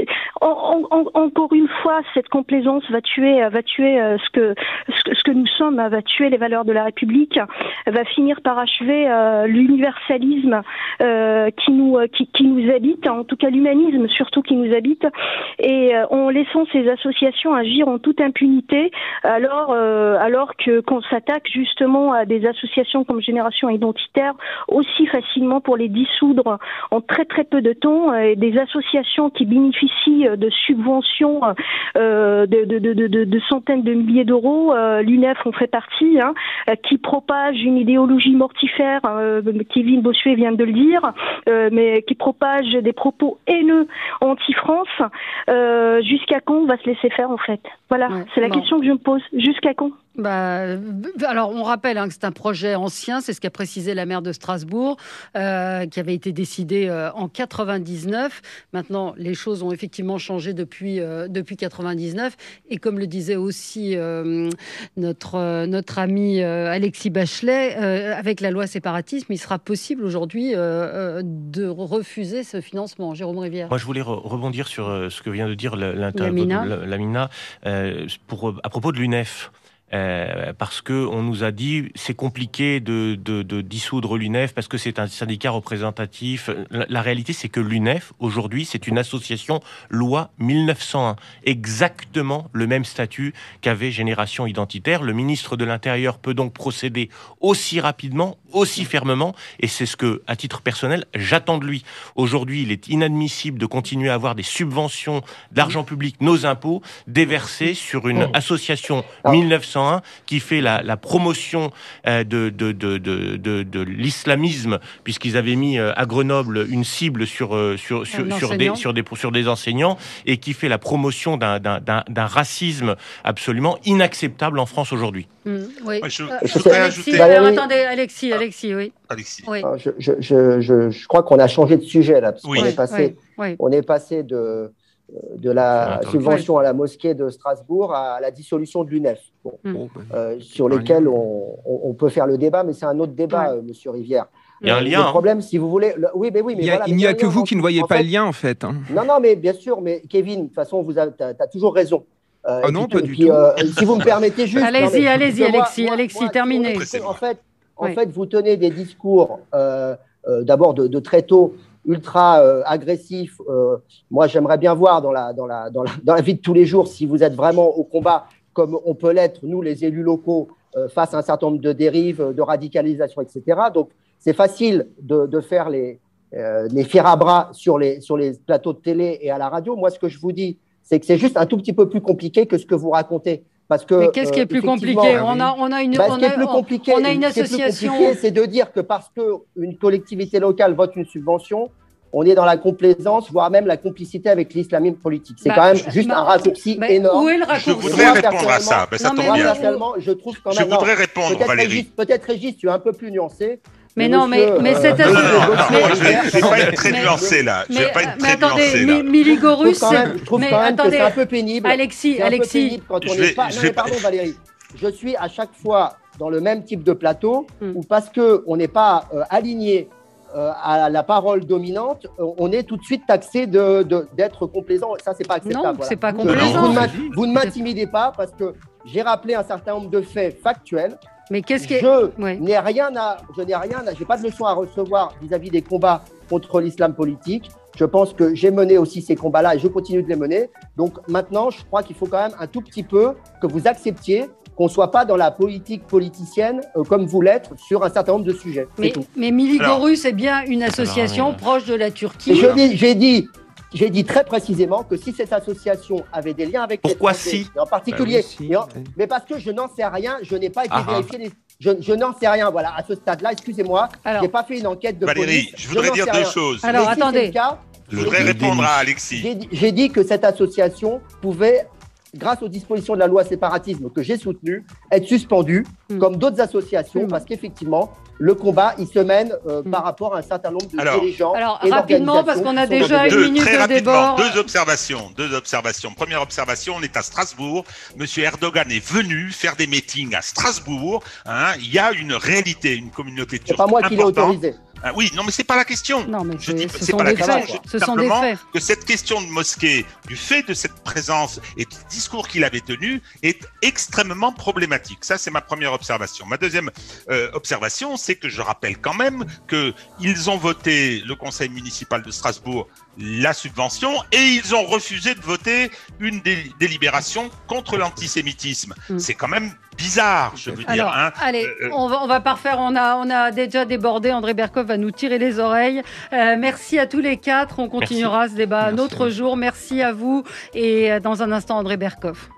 [SPEAKER 7] en, en, encore une fois, cette complaisance va tuer, va tuer ce que ce que, ce que nous sommes, va tuer les valeurs de la République, va finir par achever euh, l'universalisme euh, qui nous qui, qui nous habite, en tout cas l'humanisme surtout qui nous habite, et euh, en laissant ces associations agir en toute impunité, alors euh, alors que qu'on s'attaque justement à des associations comme Génération Identitaire aussi facilement pour les dissoudre en très très peu de temps. Et des associations qui bénéficient de subventions euh, de, de, de, de, de centaines de milliers d'euros, euh, l'U N E F en fait partie, hein, qui propage une idéologie mortifère, euh, Kevin Bossuet vient de le dire, euh, mais qui propage des propos haineux anti-France. Euh, jusqu'à quand on va se laisser faire en fait? Voilà, ouais, c'est la bon. question que je me pose. Jusqu'à quand?
[SPEAKER 2] Bah, alors, on rappelle hein, que c'est un projet ancien, c'est ce qu'a précisé la maire de Strasbourg, euh, qui avait été décidé euh, en quatre-vingt-dix-neuf. Maintenant, les choses ont effectivement changé depuis, euh, depuis quatre-vingt-dix-neuf. Et comme le disait aussi euh, notre, euh, notre ami euh, Alexis Bachelet, euh, avec la loi séparatisme, il sera possible aujourd'hui euh, euh, de refuser ce financement. Jérôme Rivière.
[SPEAKER 4] Moi, je voulais re- rebondir sur euh, ce que vient de dire l'intervenante Lamina, euh, pour, à propos de l'U N E F. Euh, parce que on nous a dit c'est compliqué de, de, de dissoudre l'U N E F parce que c'est un syndicat représentatif. La, la réalité, c'est que l'U N E F, aujourd'hui, c'est une association loi mille neuf cent un. Exactement le même statut qu'avait Génération Identitaire. Le ministre de l'Intérieur peut donc procéder aussi rapidement, aussi fermement, et c'est ce que, à titre personnel, j'attends de lui. Aujourd'hui, il est inadmissible de continuer à avoir des subventions d'argent public, nos impôts, déversés sur une association mille neuf cent un qui fait la, la promotion euh, de, de, de, de, de, de l'islamisme, puisqu'ils avaient mis euh, à Grenoble une cible sur, euh, sur, sur, sur, des, sur, des, sur des enseignants, et qui fait la promotion d'un, d'un, d'un, d'un racisme absolument inacceptable en France aujourd'hui.
[SPEAKER 2] Mmh, oui.
[SPEAKER 3] Ouais, je,
[SPEAKER 2] euh,
[SPEAKER 3] je voudrais
[SPEAKER 2] Alexis,
[SPEAKER 3] ajouter...
[SPEAKER 2] alors, attendez, Alexis, Alexis, oui.
[SPEAKER 3] Alexis.
[SPEAKER 2] oui.
[SPEAKER 5] Je, je, je, je, je crois qu'on a changé de sujet là, parce
[SPEAKER 3] Oui.
[SPEAKER 5] qu'on est passé,
[SPEAKER 2] oui, oui.
[SPEAKER 5] on est passé de, de la subvention oui. à la mosquée de Strasbourg à la dissolution de l'U N E F, bon,
[SPEAKER 2] mmh.
[SPEAKER 5] euh, sur lesquels on, on, on peut faire le débat, mais c'est un autre débat, ouais. euh, Monsieur Rivière.
[SPEAKER 4] Il y a un lien.
[SPEAKER 5] Le problème, si vous voulez, le, oui, mais oui, mais
[SPEAKER 6] il n'y a,
[SPEAKER 5] voilà,
[SPEAKER 6] il n'y a que vous qui ne voyez pas
[SPEAKER 5] fait,
[SPEAKER 6] le lien, en fait. Hein.
[SPEAKER 5] Non, non, mais bien sûr, mais Kevin, de toute façon, vous avez, t'as, t'as toujours raison.
[SPEAKER 6] Euh, ah non,
[SPEAKER 5] puis,
[SPEAKER 6] pas du
[SPEAKER 5] puis,
[SPEAKER 6] tout.
[SPEAKER 5] Euh, si vous me permettez juste.
[SPEAKER 2] Allez-y,
[SPEAKER 5] non,
[SPEAKER 2] allez-y,
[SPEAKER 5] moi,
[SPEAKER 2] Alexis,
[SPEAKER 5] moi,
[SPEAKER 2] Alexis,
[SPEAKER 5] moi,
[SPEAKER 2] terminez.
[SPEAKER 5] En fait, en
[SPEAKER 2] oui.
[SPEAKER 5] fait, vous tenez des discours euh, euh, d'abord de, de très tôt ultra euh, agressifs. Euh, moi, j'aimerais bien voir dans la, dans, la, dans, la, dans la vie de tous les jours si vous êtes vraiment au combat, comme on peut l'être, nous, les élus locaux, euh, face à un certain nombre de dérives, de radicalisation, et cetera. Donc, c'est facile de, de faire les, euh, les fiers à bras sur les, sur les plateaux de télé et à la radio. Moi, ce que je vous dis, c'est que c'est juste un tout petit peu plus compliqué que ce que vous racontez. Parce que,
[SPEAKER 2] mais qu'est-ce qui est plus
[SPEAKER 5] euh,
[SPEAKER 2] compliqué ? On a, on a une,
[SPEAKER 5] bah,
[SPEAKER 2] on
[SPEAKER 5] ce qui est
[SPEAKER 2] a,
[SPEAKER 5] plus compliqué,
[SPEAKER 2] on a une association.
[SPEAKER 5] C'est de dire que parce qu'une collectivité locale vote une subvention, on est dans la complaisance, voire même la complicité avec l'islamisme politique. C'est bah, quand même juste bah, un raccourci
[SPEAKER 2] bah,
[SPEAKER 5] énorme.
[SPEAKER 2] Où est le raccourci ?
[SPEAKER 3] Je voudrais répondre à ça. Ben, ça tombe bien.
[SPEAKER 5] Je trouve quand
[SPEAKER 3] Je
[SPEAKER 5] même.
[SPEAKER 3] voudrais non, répondre,
[SPEAKER 5] peut-être
[SPEAKER 3] Valérie.
[SPEAKER 5] Régis, peut-être Régis, tu es un peu plus nuancé.
[SPEAKER 2] Mais non, mais, mais
[SPEAKER 5] euh,
[SPEAKER 2] c'est
[SPEAKER 3] non, non, non, non, je ne vais pas être très nuancé là. Je vais pas être très nuancé là.
[SPEAKER 2] Miligorus,
[SPEAKER 5] je trouve quand même que c'est un peu pénible.
[SPEAKER 2] Alexis, Alexis.
[SPEAKER 5] Quand on n'est pas. Non, mais pardon, Valérie. Je suis à chaque fois dans le même type de plateau où parce qu'on n'est pas aligné Euh, à la parole dominante, on est tout de suite taxé de, de, d'être complaisant. Ça, c'est pas acceptable.
[SPEAKER 2] Non,
[SPEAKER 5] voilà.
[SPEAKER 2] c'est pas complaisant.
[SPEAKER 5] Vous, vous, vous ne m'intimidez pas parce que j'ai rappelé un certain nombre de faits factuels.
[SPEAKER 2] Mais qu'est-ce que
[SPEAKER 5] je
[SPEAKER 2] ouais.
[SPEAKER 5] n'ai rien à, je n'ai rien à, j'ai pas de leçon à recevoir vis-à-vis des combats contre l'islam politique. Je pense que j'ai mené aussi ces combats-là et je continue de les mener. Donc maintenant, je crois qu'il faut quand même un tout petit peu que vous acceptiez qu'on ne soit pas dans la politique politicienne euh, comme vous l'êtes sur un certain nombre de sujets.
[SPEAKER 2] Mais, mais Miligorus est bien une association alors, proche de la Turquie.
[SPEAKER 5] Je dis, j'ai, dit, j'ai dit très précisément que si cette association avait des liens avec
[SPEAKER 4] Pourquoi
[SPEAKER 5] les
[SPEAKER 4] si
[SPEAKER 5] en particulier,
[SPEAKER 6] bah oui, si.
[SPEAKER 5] en, mais parce que je n'en sais rien, je n'ai pas été
[SPEAKER 4] ah,
[SPEAKER 5] vérifié. Les, je, je n'en sais rien, voilà, à ce stade-là, excusez-moi, je n'ai pas fait une enquête de
[SPEAKER 3] Valérie,
[SPEAKER 5] police.
[SPEAKER 3] je voudrais
[SPEAKER 5] je
[SPEAKER 3] dire deux
[SPEAKER 5] rien.
[SPEAKER 3] choses.
[SPEAKER 2] Alors,
[SPEAKER 5] mais
[SPEAKER 2] attendez.
[SPEAKER 5] Si c'est le cas,
[SPEAKER 3] je voudrais répondre à Alexis.
[SPEAKER 5] J'ai, j'ai dit que cette association pouvait, grâce aux dispositions de la loi séparatisme que j'ai soutenue, être suspendue, mmh. comme d'autres associations, mmh. parce qu'effectivement, le combat, il se mène euh, mmh. par rapport à un certain nombre de
[SPEAKER 3] alors,
[SPEAKER 5] dirigeants.
[SPEAKER 2] Alors,
[SPEAKER 5] et
[SPEAKER 2] rapidement, parce qu'on a déjà une
[SPEAKER 3] deux,
[SPEAKER 2] minute
[SPEAKER 3] très
[SPEAKER 2] de débord.
[SPEAKER 3] Deux observations, deux observations. Première observation, on est à Strasbourg. Monsieur Erdogan est venu faire des meetings à Strasbourg. Hein. Il y a une réalité, une communauté turque.
[SPEAKER 5] C'est pas moi qui l'ai autorisé.
[SPEAKER 3] Ah, oui, non, mais c'est pas la question.
[SPEAKER 2] Non, mais
[SPEAKER 3] je
[SPEAKER 2] c'est,
[SPEAKER 3] dis,
[SPEAKER 2] ce
[SPEAKER 3] c'est
[SPEAKER 2] sont
[SPEAKER 3] pas
[SPEAKER 2] des
[SPEAKER 3] la question.
[SPEAKER 2] faits.
[SPEAKER 3] Je
[SPEAKER 2] ce
[SPEAKER 3] dis
[SPEAKER 2] sont des
[SPEAKER 3] simplement
[SPEAKER 2] faits.
[SPEAKER 3] que cette question de mosquée, du fait de cette présence et du discours qu'il avait tenu, est extrêmement problématique. Ça, c'est ma première observation. Ma deuxième euh, observation, c'est que je rappelle quand même qu'ils ont voté, le conseil municipal de Strasbourg, la subvention, et ils ont refusé de voter une dé- délibération contre l'antisémitisme. Mmh. C'est quand même bizarre, je veux
[SPEAKER 2] Alors,
[SPEAKER 3] dire. Hein.
[SPEAKER 2] Allez,
[SPEAKER 3] euh,
[SPEAKER 2] on va, on va pas refaire, on a, on a déjà débordé, André Berkoff va nous tirer les oreilles. Euh, merci à tous les quatre, on continuera merci. ce débat merci. un autre jour. Merci à vous, et dans un instant, André Berkoff.